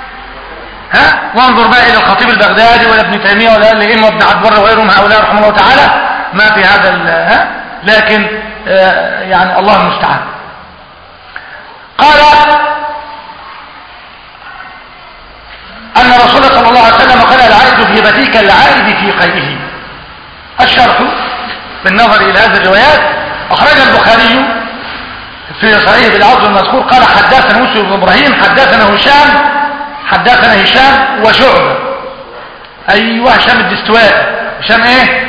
وانظر بقى الى الخطيب البغدادي ولا ابن تيميه ولا الائمه وابن عبد البر وغيرهم هؤلاء رحمه الله تعالى، ما في هذا لكن يعني الله المستعان. قال ان رسول صلى الله عليه وسلم قال العائد في هبته كالعائد في قيئه. الشرح بالنظر الى هذه الروايات اخرج البخاري في صحيح بالعرض المذكور قال حدثنا مسلم بن ابراهيم حدثنا هشام وشعبة. ايوه هشام الدستوائي. هشام ايه؟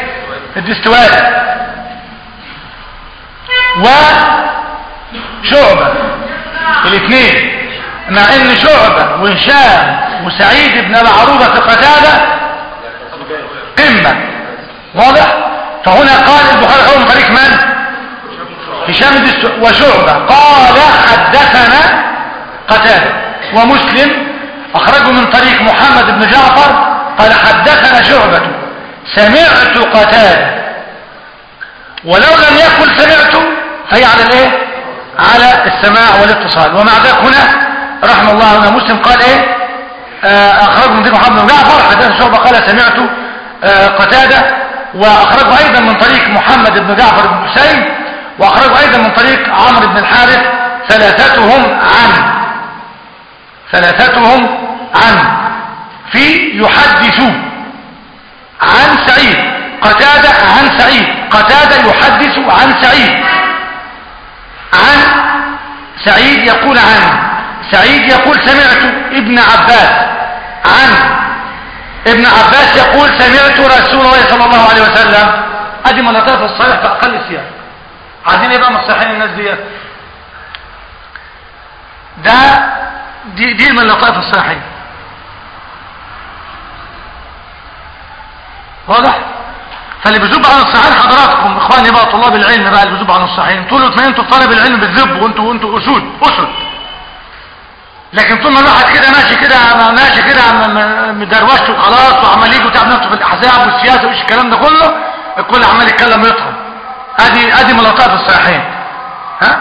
الدستوائي. وشعبة الاثنين، مع ان شعبة وهشام وسعيد بن عروبة في قتادة قمة. واضح؟ فهنا قال البخاري من طريق من؟ هشام وشعبة قال حدثنا قتادة. ومسلم اخرجه من طريق محمد بن جعفر قال حدثنا شعبة سمعت قتادة. ولو لم يقل سمعت فهي على الايه؟ على السماع والاتصال. ومع ذلك هنا رحمه الله هنا مسلم قال ايه؟ اخرجه من طريق محمد بن جعفر حدثنا شعبة قال سمعت قتادة. واخرجه ايضا من طريق محمد بن جعفر بن حسين، واخرجه ايضا من طريق عمرو بن الحارث، ثلاثتهم عن في يحدث عن سعيد قتادة عن سعيد قتادة يحدث عن سعيد عن سعيد يقول عن سعيد يقول سمعت ابن عباس عن ابن عباس يقول سمعت رسول الله صلى الله عليه وسلم. ادي ملطات الصحيح في اقل السياق. عايزين ايه بقى من الصحيحين الناس ديت؟ دي من لطائف الصحيحين. واضح؟ فاللي بيذب عن الصحيحين حضراتكم اخواني بقى طلاب العلم بقى اللي بيذب عن الصحيحين، طول ما انتوا في طالب العلم بتذبوا وانتوا اسود. لكن طول ما الواحد كده ماشي كده مدروشت وخلاص وعمال يجي وتعب نفسه في الاحزاب والسياسه وايش الكلام ده كله، الكل عمال يتكلم ويطهم. ادي من لطائف الصحيحين. ها؟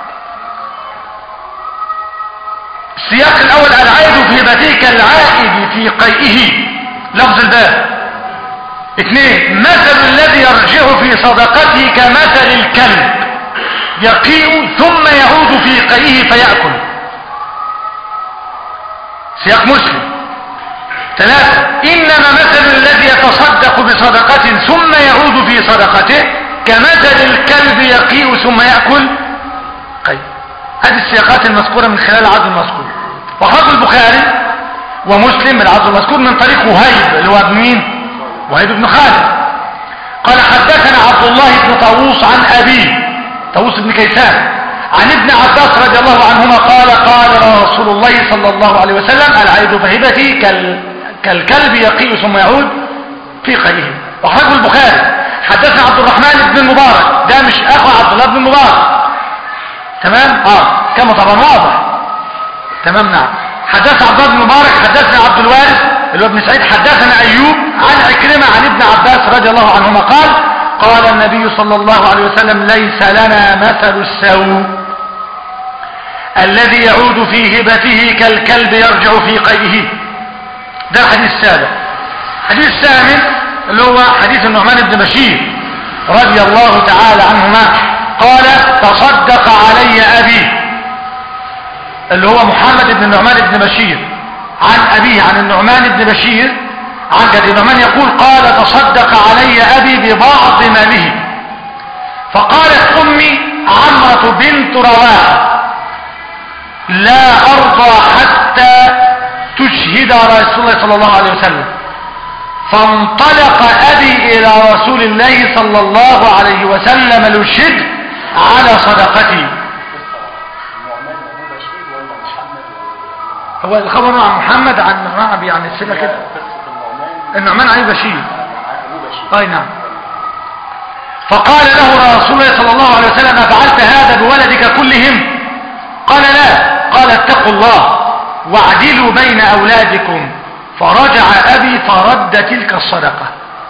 السياق الاول العائد في هبتك العائد في قيئه لفظ الباب. 2 مثل الذي يرجع في صدقته كمثل الكلب يقيء ثم يعود في قيئه فيأكل. سياق مسلم. 3 إنما مثل الذي يتصدق بصدقة ثم يعود في صدقته كمثل الكلب يقيء ثم يأكل. طيب هذه السياقات المذكورة من خلال العدل المذكور. وأخرج البخاري ومسلم العدل المذكور من طريق وهيب اللي هو ابن مين؟ وهيب بن خالد قال حدثنا عبد الله بن طاووس عن أبيه طاووس بن كيسان عن ابن عباس رضي الله عنهما قال قال رسول الله صلى الله عليه وسلم العيد فهبتي كالكلب يقيء ثم يعود في قيئه. وأخرجه البخاري حدثنا عبد الرحمن بن المبارك، ده مش اخو عبد الله بن المبارك، تمام؟ كما طبعا واضح، تمام. نعم. حدثنا عبد الله بن المبارك حدثنا عبد الوارث اللي هو ابن سعيد حدثنا ايوب عن عكرمة عن ابن عباس رضي الله عنهما قال قال النبي صلى الله عليه وسلم ليس لنا مثل السوء الذي يعود في هبته كالكلب يرجع في قيئه. ده الحديث السابع. الحديث الثامن اللي هو حديث النعمان بن بشير رضي الله تعالى عنهما قال تصدق علي أبي، اللي هو محمد بن النعمان بن بشير عن أبيه عن النعمان بن بشير عن جد النعمان يقول قال تصدق علي أبي ببعض ماله، فقالت أمي عمرة بنت رواحة لا أرضى حتى تشهد رسول الله صلى الله عليه وسلم. فانطلق أبي إلى رسول الله صلى الله عليه وسلم ليشهد على صدقتي. هو الخبر عن محمد عن أبي عن السنة كده النعمان عن بشير. أي نعم. فقال له رسول الله صلى الله عليه وسلم فعلت هذا بولدك كلهم؟ قال لا. قال اتقوا الله واعدلوا بين أولادكم. فرجع أبي فرد تلك الصدقة.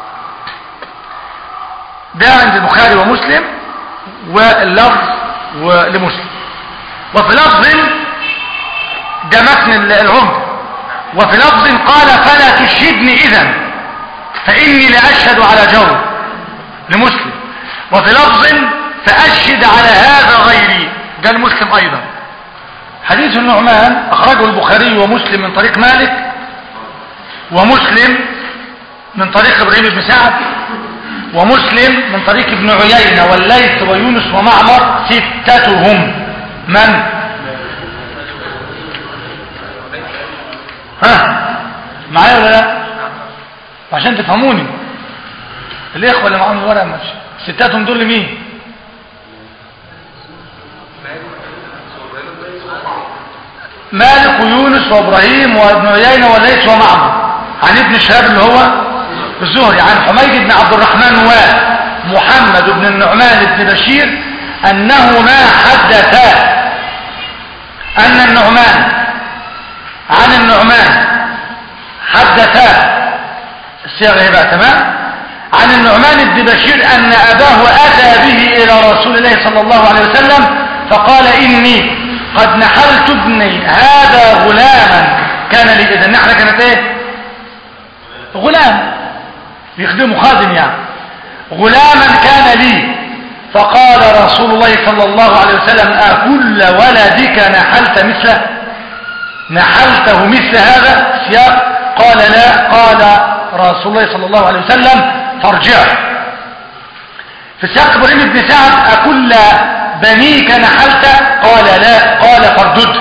ده عند البخاري ومسلم واللفظ لمسلم. وفي لفظ ده متن العمر، وفي لفظ قال فلا تشهدني إذن فإني لأشهد على جور لمسلم. وفي لفظ فأشهد على هذا غيري، ده المسلم أيضا. حديث النعمان أخرجه البخاري ومسلم من طريق مالك ومسلم من طريق إبراهيم بن سعد ومسلم من طريق ابن عيينة والليث ويونس ومعمر ستتهم. من؟ معايا ولا لا؟ عشان تفهموني الإخوة اللي معاهم الورقة ماشي. ستاتهم دول لمين؟ مالك ويونس وابراهيم وابن عيينة وليث ومعمر عن ابن شهاب اللي هو الزهري عن حميد بن عبد الرحمن ومحمد بن النعمان بن بشير انهما حدثا ان النعمان عن النعمان حدثا الصيغه بقى تمام عن النعمان بن بشير ان اباه اتى به الى رسول الله صلى الله عليه وسلم فقال اني قد نحلت ابني هذا غلاما كان لي. اذا النحله كانت ايه؟ غلام يخدمه خادم يعني غلاما كان لي. فقال رسول الله صلى الله عليه وسلم أكل ولدك نحلته مثل هذا سياق؟ قال لا. قال رسول الله صلى الله عليه وسلم فارجع. في سياق ابراهيم بن سعد أكل بنيك نحلت؟ قال لا. قال فاردد.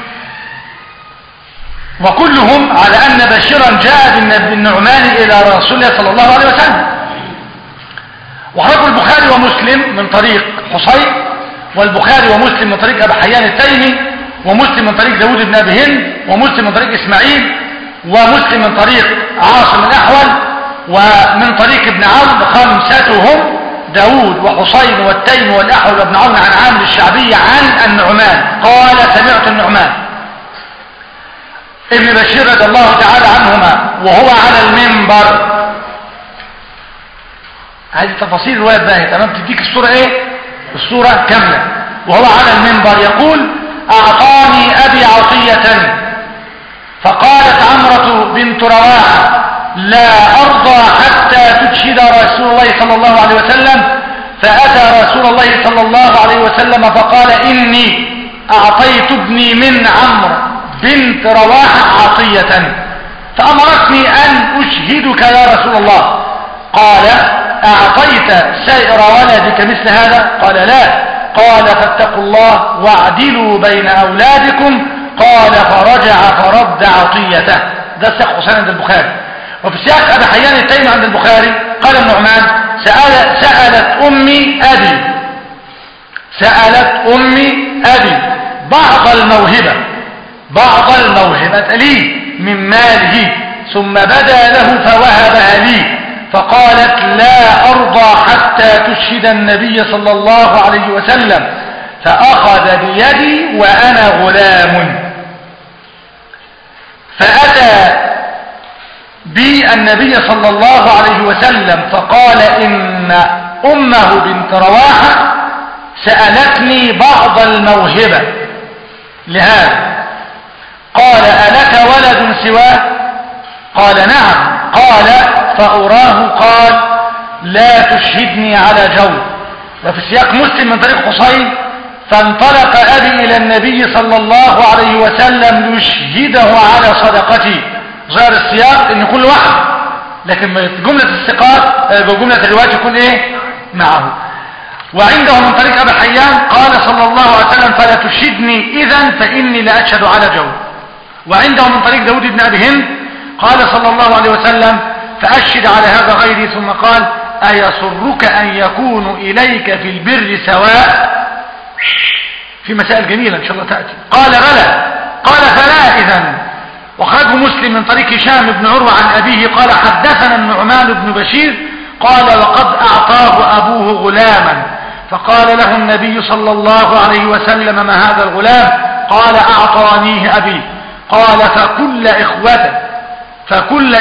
وكلهم على أن بشيرا جاء بالنعمان إلى رسول الله صلى الله عليه وسلم. وخرج البخاري ومسلم من طريق حصين والبخاري ومسلم من طريق أبي حيان التيمي ومسلم من طريق داود بن أبي هند ومسلم من طريق إسماعيل ومسلم من طريق عاصم الأحول ومن طريق ابن عون. خمستهم داود وحصين والتيمي والأحول وابن عون عن عامر الشعبي عن النعمان قال سمعت النعمان ابن بشير رضي الله تعالى عنهما وهو على المنبر. هذه تفاصيل الرواية بقى تمام تديك الصورة ايه؟ الصورة كاملة. وهو على المنبر يقول اعطاني ابي عطية فقالت عمرة بنت رواحة لا ارضى حتى تشهد رسول الله صلى الله عليه وسلم. فاتى رسول الله صلى الله عليه وسلم فقال اني اعطيت ابني من عمرو بنت رواحة عطية فامرتني ان اشهدك يا رسول الله. قال أعطيت سائر ولدك مثل هذا؟ قال لا. قال فاتقوا الله واعدلوا بين أولادكم. قال فرجع فرد عطيته. ده سياق حسين عند البخاري. وفي سياق أبي حيان التيمي عند البخاري قال النعمان سألت أمي أبي بعض الموهبة لي من ماله ثم بدا له فوهبها لي. فقالت لا أرضى حتى تشهد النبي صلى الله عليه وسلم. فأخذ بيدي وأنا غلام فأتى بي النبي صلى الله عليه وسلم فقال إن أمه بنت رواحة سألتني بعض الموهبة لهذا. قال ألك ولد سواه؟ قال نعم. قال فأراه قال لا تشهدني على جور. وفي سياق مسلم من طريق حصين فانطلق أبي إلى النبي صلى الله عليه وسلم ليشهده على صدقتي. ظهر السياق ان كل واحد لكن جملة الثقات بجملة الروايات يكون ايه معه. وعنده من طريق أبي حيان قال صلى الله عليه وسلم فلا تشهدني إذن فإني لا أشهد على جور. وعنده من طريق داود بن أبي هند قال صلى الله عليه وسلم فأشهد على هذا غيري. ثم قال أيسرك أن يكون إليك في البر سواء؟ في مسائل جميلة إن شاء الله تأتي. قال بلى. قال فلا إذن. وخرج مسلم من طريق هشام بن عروة عن أبيه قال حدثنا النعمان بن بشير قال وقد أعطاه أبوه غلاما فقال له النبي صلى الله عليه وسلم ما هذا الغلام؟ قال أعطانيه أبي. قال فكل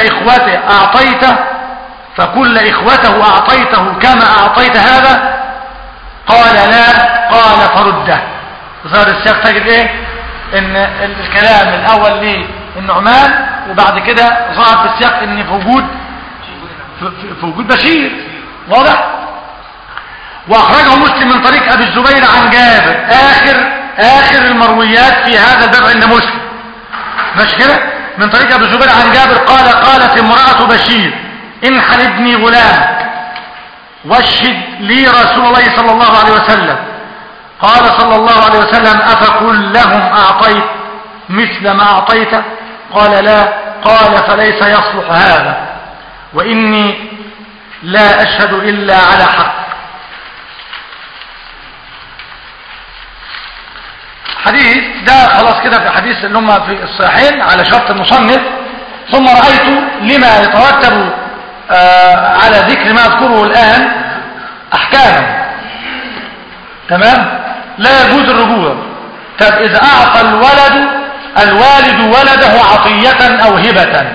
إخوته أعطيته كما أعطيت هذا؟ قال لا. قال فرده. ظهر السياق تجد ايه ان الكلام الاول ليه النعمان وبعد كده ظهر في السياق ان في وجود بشير واضح. واخرجه مسلم من طريق ابي الزبير عن جابر اخر المرويات في هذا الباب عند مسلم مش كده من طريق ابي الزبير عن جابر قالت امرأة بشير انحل ابني غلامك واشهد لي رسول الله صلى الله عليه وسلم. قال صلى الله عليه وسلم أفكل لهم أعطيت مثل ما أعطيت؟ قال لا. قال فليس يصلح هذا وإني لا أشهد إلا على حق. حديث ده خلاص كده في حديث اللي هم في الصحيحين على شرط المصنف. ثم رأيت لما يترتب على ذكر ما أذكره الآن أحكاما. تمام؟ لا يجوز الرجوع. طب إذا أعطى الوالد ولده عطية أو هبة،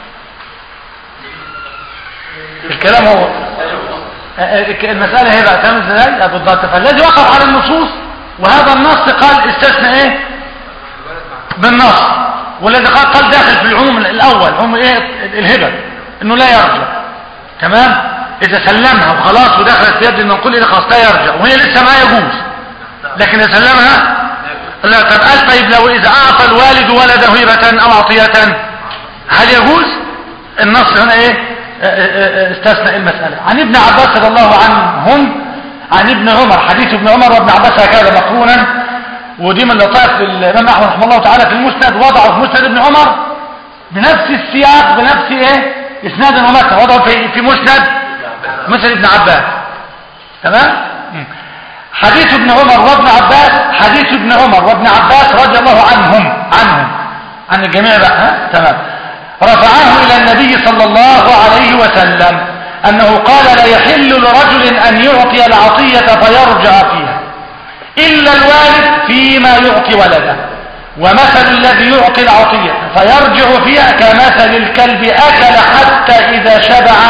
الكلام هو المسألة هبة تمام ازاي بالضبط. فالذي وقف على النصوص وهذا النص قال استثنى ايه بالنص، والذي قال داخل في العموم الاول عموم ايه الهبة انه لا يرجع. تمام؟ اذا سلمها وخلاص ودخلت في يد المنقول الى خلاص لا يرجع وهي لسه ما يجوز، لكن اذا سلمها لا. طب قال طيب لو اذا اعطى الوالد ولده هبة او عطية هل يجوز؟ النص هنا ايه استثنى المسألة. عن ابن عباس رضي الله عنهم عن ابن عمر، حديث ابن عمر وابن عباس هكذا مقرونا، ودي من لطائف الامام احمد رحمه الله تعالى في المسند، وضعه في مسند ابن عمر بنفس السياق بنفس ايه اسناد ومتن، وضعه في مسند ابن عباس. تمام؟ حديث ابن عمر وابن عباس، حديث ابن عمر وابن عباس رضي الله عنهم عن الجميع بقى. تمام. رفعه إلى النبي صلى الله عليه وسلم أنه قال لا يحل لرجل أن يعطي العطية فيرجع فيها إلا الوالد فيما يعطي ولده، ومثل الذي يعطي العطية فيرجع فيها كمثل الكلب أكل حتى إذا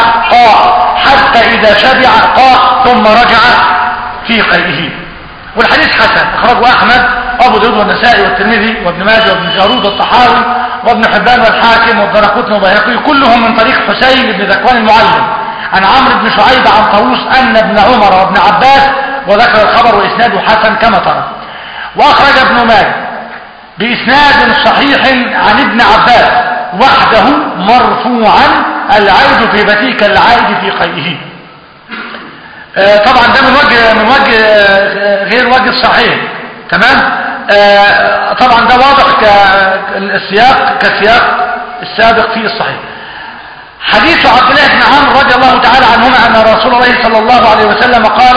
شبع قاع ثم رجع في قيئه. والحديث حسن، أخرجه أحمد وأبو داود والنسائي والترمذي وابن ماجه وابن جارود والطحاوي وابن حبان والحاكم والدرقطني والبيهقي كلهم من طريق حسين بن ذكوان المعلم عن عمرو بن شعيب عن طاووس أن ابن عمر وابن عباس، وذكر الخبر وإسناده حسن كما ترى. وأخرج ابن ماجه بإسناد صحيح عن ابن عباس وحده مرفوعا العائد في بتيك العائد في قيئه. طبعا ده من وجه غير وجه الصحيح. تمام؟ طبعا ده واضح كسياق السابق في الصحيح. حديث عبد الله بن عمرو رضي الله تعالى عنهما أن رسول الله صلى الله عليه وسلم قال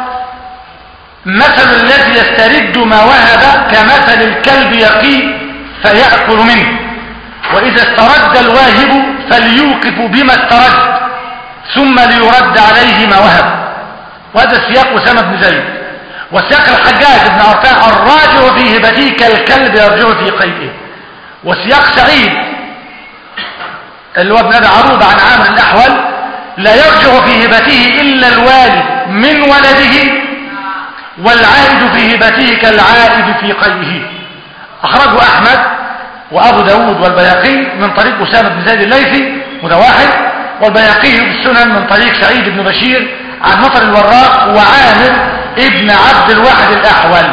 مثل الذي يسترد ما وهب كمثل الكلب يقي فيأكل منه، وإذا استرد الواهب فليوقف بما استرد ثم ليرد عليه ما وهب. وهذا سياق أسامة بن زيد. وسياق الحجاج بن عرفان الراجع في هبته كالكلب يرجع في قيئه. وسياق سعيد اللي هو ابن أبي عروبة عن عامر الأحول لا يرجع في هبته إلا الوالد من ولده والعائد في هبته كالعائد في قيئه. أخرجه أحمد وأبو داود والبيهقي من طريق أسامة بن زيد الليثي وده واحد، والبيهقي في السنن من طريق سعيد بن بشير عن مطر الوراق وعامر ابن عبد الواحد الأحول.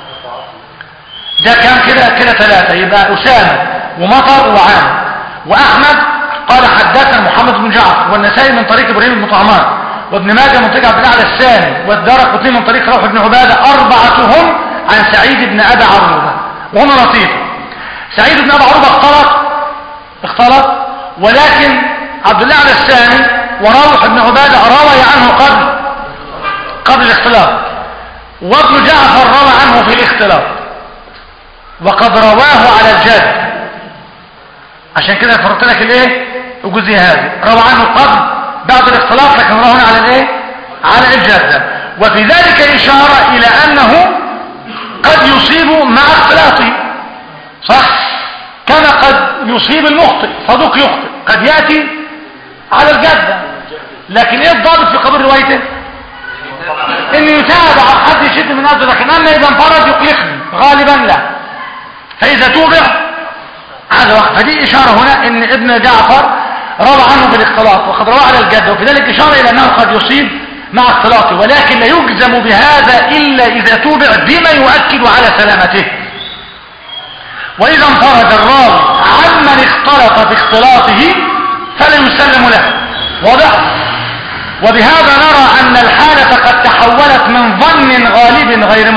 ده كان كده ثلاثة، يبقى أسامة ومطر وعامر. وأحمد قال حدثنا محمد بن جعفر، والنسائي من طريق إبراهيم بن طعمان، وابن ماجه من طريق عبد الأعلى الثاني، والدارقطني من طريق روح بن عبادة، أربعتهم عن سعيد بن أبي عروبة. وهنا لطيف، سعيد بن أبي عروبة اختلط، ولكن عبد الأعلى الثاني وروح بن عبادة روى عنه قبل الاختلاط، وابن جعفر روى عنه في الاختلاط، وقد رواه على الجد. عشان كده فرقت لك الايه الجزئيه هذه، روى عنه بعد الاختلاط لكن رواه على الايه على الجد. وفي ذلك اشاره الى انه قد يصيب مع اختلاطه، صح؟ كما قد يصيب المخطئ، صدوق يخطئ قد ياتي على الجد، لكن ايه الضابط في قبول روايته؟ ان يتابع حد يشد من أرضه، لكن اما اذا انفرد يقلقني غالبا لا. فاذا توبع هذا وقت. فدي اشاره هنا ان ابن جعفر روى عنه بالاختلاط وقد روى على الجد، وفي ذلك اشاره الى انه قد يصيب مع اختلاطه، ولكن لا يجزم بهذا الا اذا توبع بما يؤكد على سلامته. واذا انفرد الراوي عمن اختلط في اختلاطه فلا يسلم له. واضح؟ وبهذا نرى أن الحالة قد تحولت من ظن غالب غير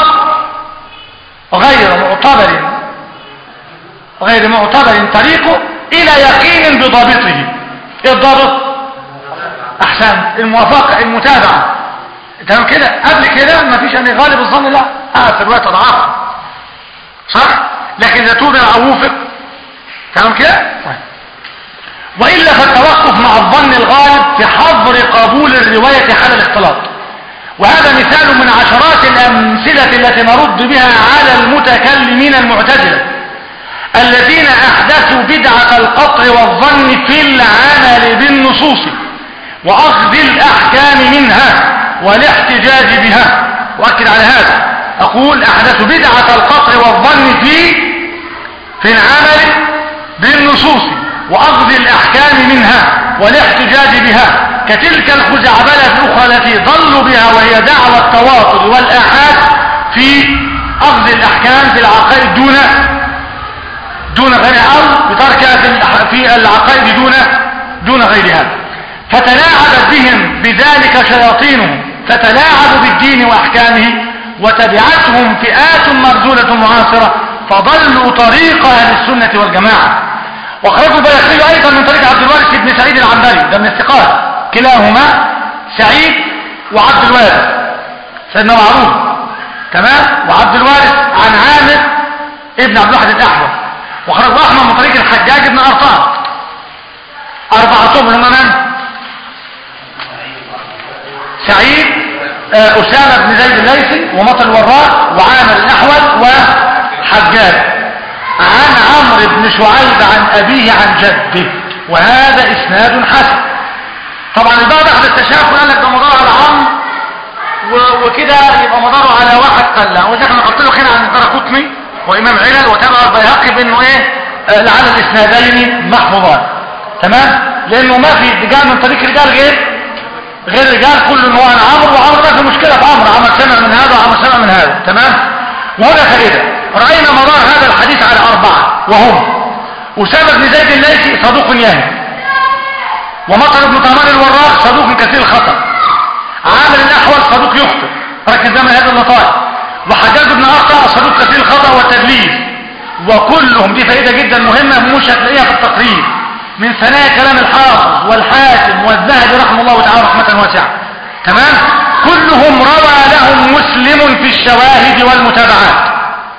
معتبر طريقه إلى يقين بضابطه. إيه الضابط؟ أحسن، الموافقة، المتابعة. تمام كده؟ قبل كده ما فيش أن غالب الظن لا في رواية أضعاف، صح؟ لكن لا تودع أو وفق، تمام كده؟ طيب. وإلا فالتوقف مع الظن الغالب في حظر قبول الرواية حال الاختلاط، وهذا مثال من عشرات الأمثلة التي نرد بها على المتكلمين المعتزلة الذين أحدثوا بدعة القطع والظن في العمل بالنصوص وأخذ الأحكام منها والاحتجاج بها. وأكد على هذا، أقول أحدثوا بدعة القطع والظن في العمل بالنصوص وأخذ الأحكام منها والاحتجاج بها، كتلك الخزعبلة الأخرى التي ضلوا بها وهي دعوى التواتر والآحاد في أخذ الأحكام في العقائد دون غيرها، أو بتركها في العقائد دون غيرها. فتلاعبت بهم بذلك شياطينهم، فتلاعبوا بالدين وأحكامه وتبعتهم فئات مرذولة معاصرة فضلوا طريق أهل السنة والجماعة. واخرجوا بيقول أيضا من طريق عبد الوارث بن سعيد العنبري، ده من الثقات، كلاهما سعيد وعبد الوارث، سيدنا معروف تمام، وعبد الوارث عن عامر ابن عبد الواحد الأحول. واخرجوا أحمد من طريق الحجاج بن أرطاة. أربعتهم هم من؟ سعيد، أسامة بن زيد الليثي، ومطر الوراق، وعامر الأحول، وحجاج، عن عمرو بن شعيب عن أبيه عن جده، وهذا إسناد حسن. طبعا البعض أخذ التشاف وقال لك ده مدار على عمرو وكده يبقى مداره على واحد قلة، وإذا احنا قلت له هنا عن الدرقطني وإمام علل وتابع البيهقي بأنه إيه لعل الإسنادين محفوظان، تمام، لأنه ما في رجال من طريق رجال غير رجال كل إنه عن عمرو، وعمرو ما في مشكلة في عمرو سمع من هذا وعمرو سمع من هذا، تمام. وهنا فائدة، رأينا مدار هذا الحديث على أربعة، وهم أسامة بن زيد الليثي صدوق يهم، ومطر بن طهمان الوراق صدوق كثير الخطأ، عامر الأحول صدوق يخطئ، ركز ده من هذا اللطائف، وحجاج بن أرطاة صدوق كثير الخطأ والتدليس. وكلهم دي فائدة جدا مهمة مش هتلاقيها في التقريب من ثنايا كلام الحافظ والحاكم والذهبي رحمه الله تعالى رحمة واسعة، تمام. كلهم روى لهم مسلم في الشواهد والمتابعات،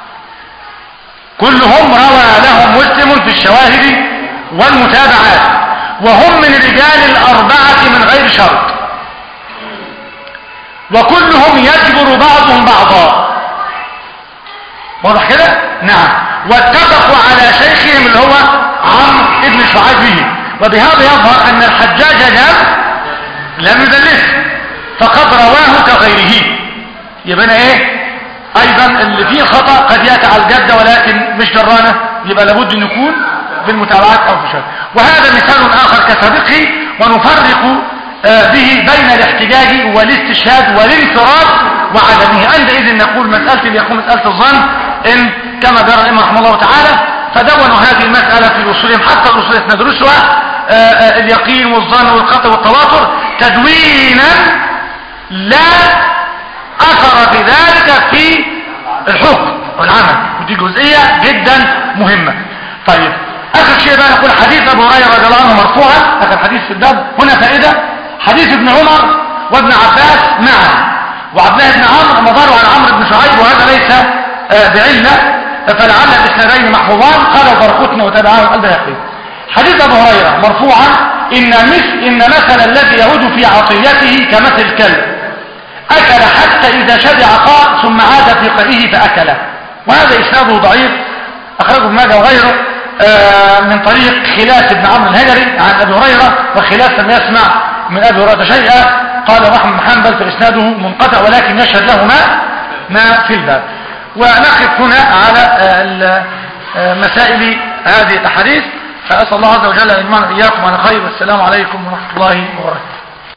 كلهم روى لهم مسلم في الشواهد والمتابعات، وهم من رجال الأربعة من غير شرط، وكلهم يجبر بعضهم بعضا، واضح كده؟ نعم. واتفقوا على شيخهم اللي هو عمرو بن شعيب به، وبهذا يظهر أن الحجاج لم يدلس فقد رواه كغيره. يبقى ايه ايضا اللي فيه خطأ قد يأتي على الجدة ولكن مش درانة، يبقى لابد ان يكون بالمتابعات او في شرط. وهذا مثال اخر كسابقه، ونفرق به بين الاحتجاج والاستشهاد والانفراد وعدمه. عندئذ نقول مسألة اليقين مسألة الظن ان كما جرى الامام رحمه الله تعالى فدونوا هذه المسألة في اصولهم، حتى الاصول ندرسها اليقين والظن والقطع والتواتر تدوينا لا اثر بذلك في الحكم والعمل، ودي جزئية جدا مهمة. طيب اخر شيء بقى نقول حديث ابو هريره رضي الله عنه مرفوعا، اخر حديث في الباب. هنا فائدة، حديث ابن عمر وابن عباس معا، وعبد الله بن عمرو مداره عن عمرو بن شعيب، وهذا ليس بعلة، فلعل الاسنادين محفوظان. قال الدرقطني وتابعه البيهقي. حديث ابو هريره مرفوعا ان مثل الذي يعود في عطيته كمثل الكلب اكل حتى اذا شبع قال ثم عاد في قيئه فاكله، وهذا اسناده ضعيف، اخرجه ابن ماجه وغيره من طريق خلاس بن عمرو الهجري عن ابي هريره، وخلاس لم يسمع من ابي هريره شيئا. قال احمد بن حنبل فاسناده منقطع ولكن يشهد له ما في الباب. ونقف هنا على مسائل هذه الاحاديث، فاسال الله عز وجل ان يجمعنا واياكم على خير، والسلام عليكم ورحمه الله وبركاته.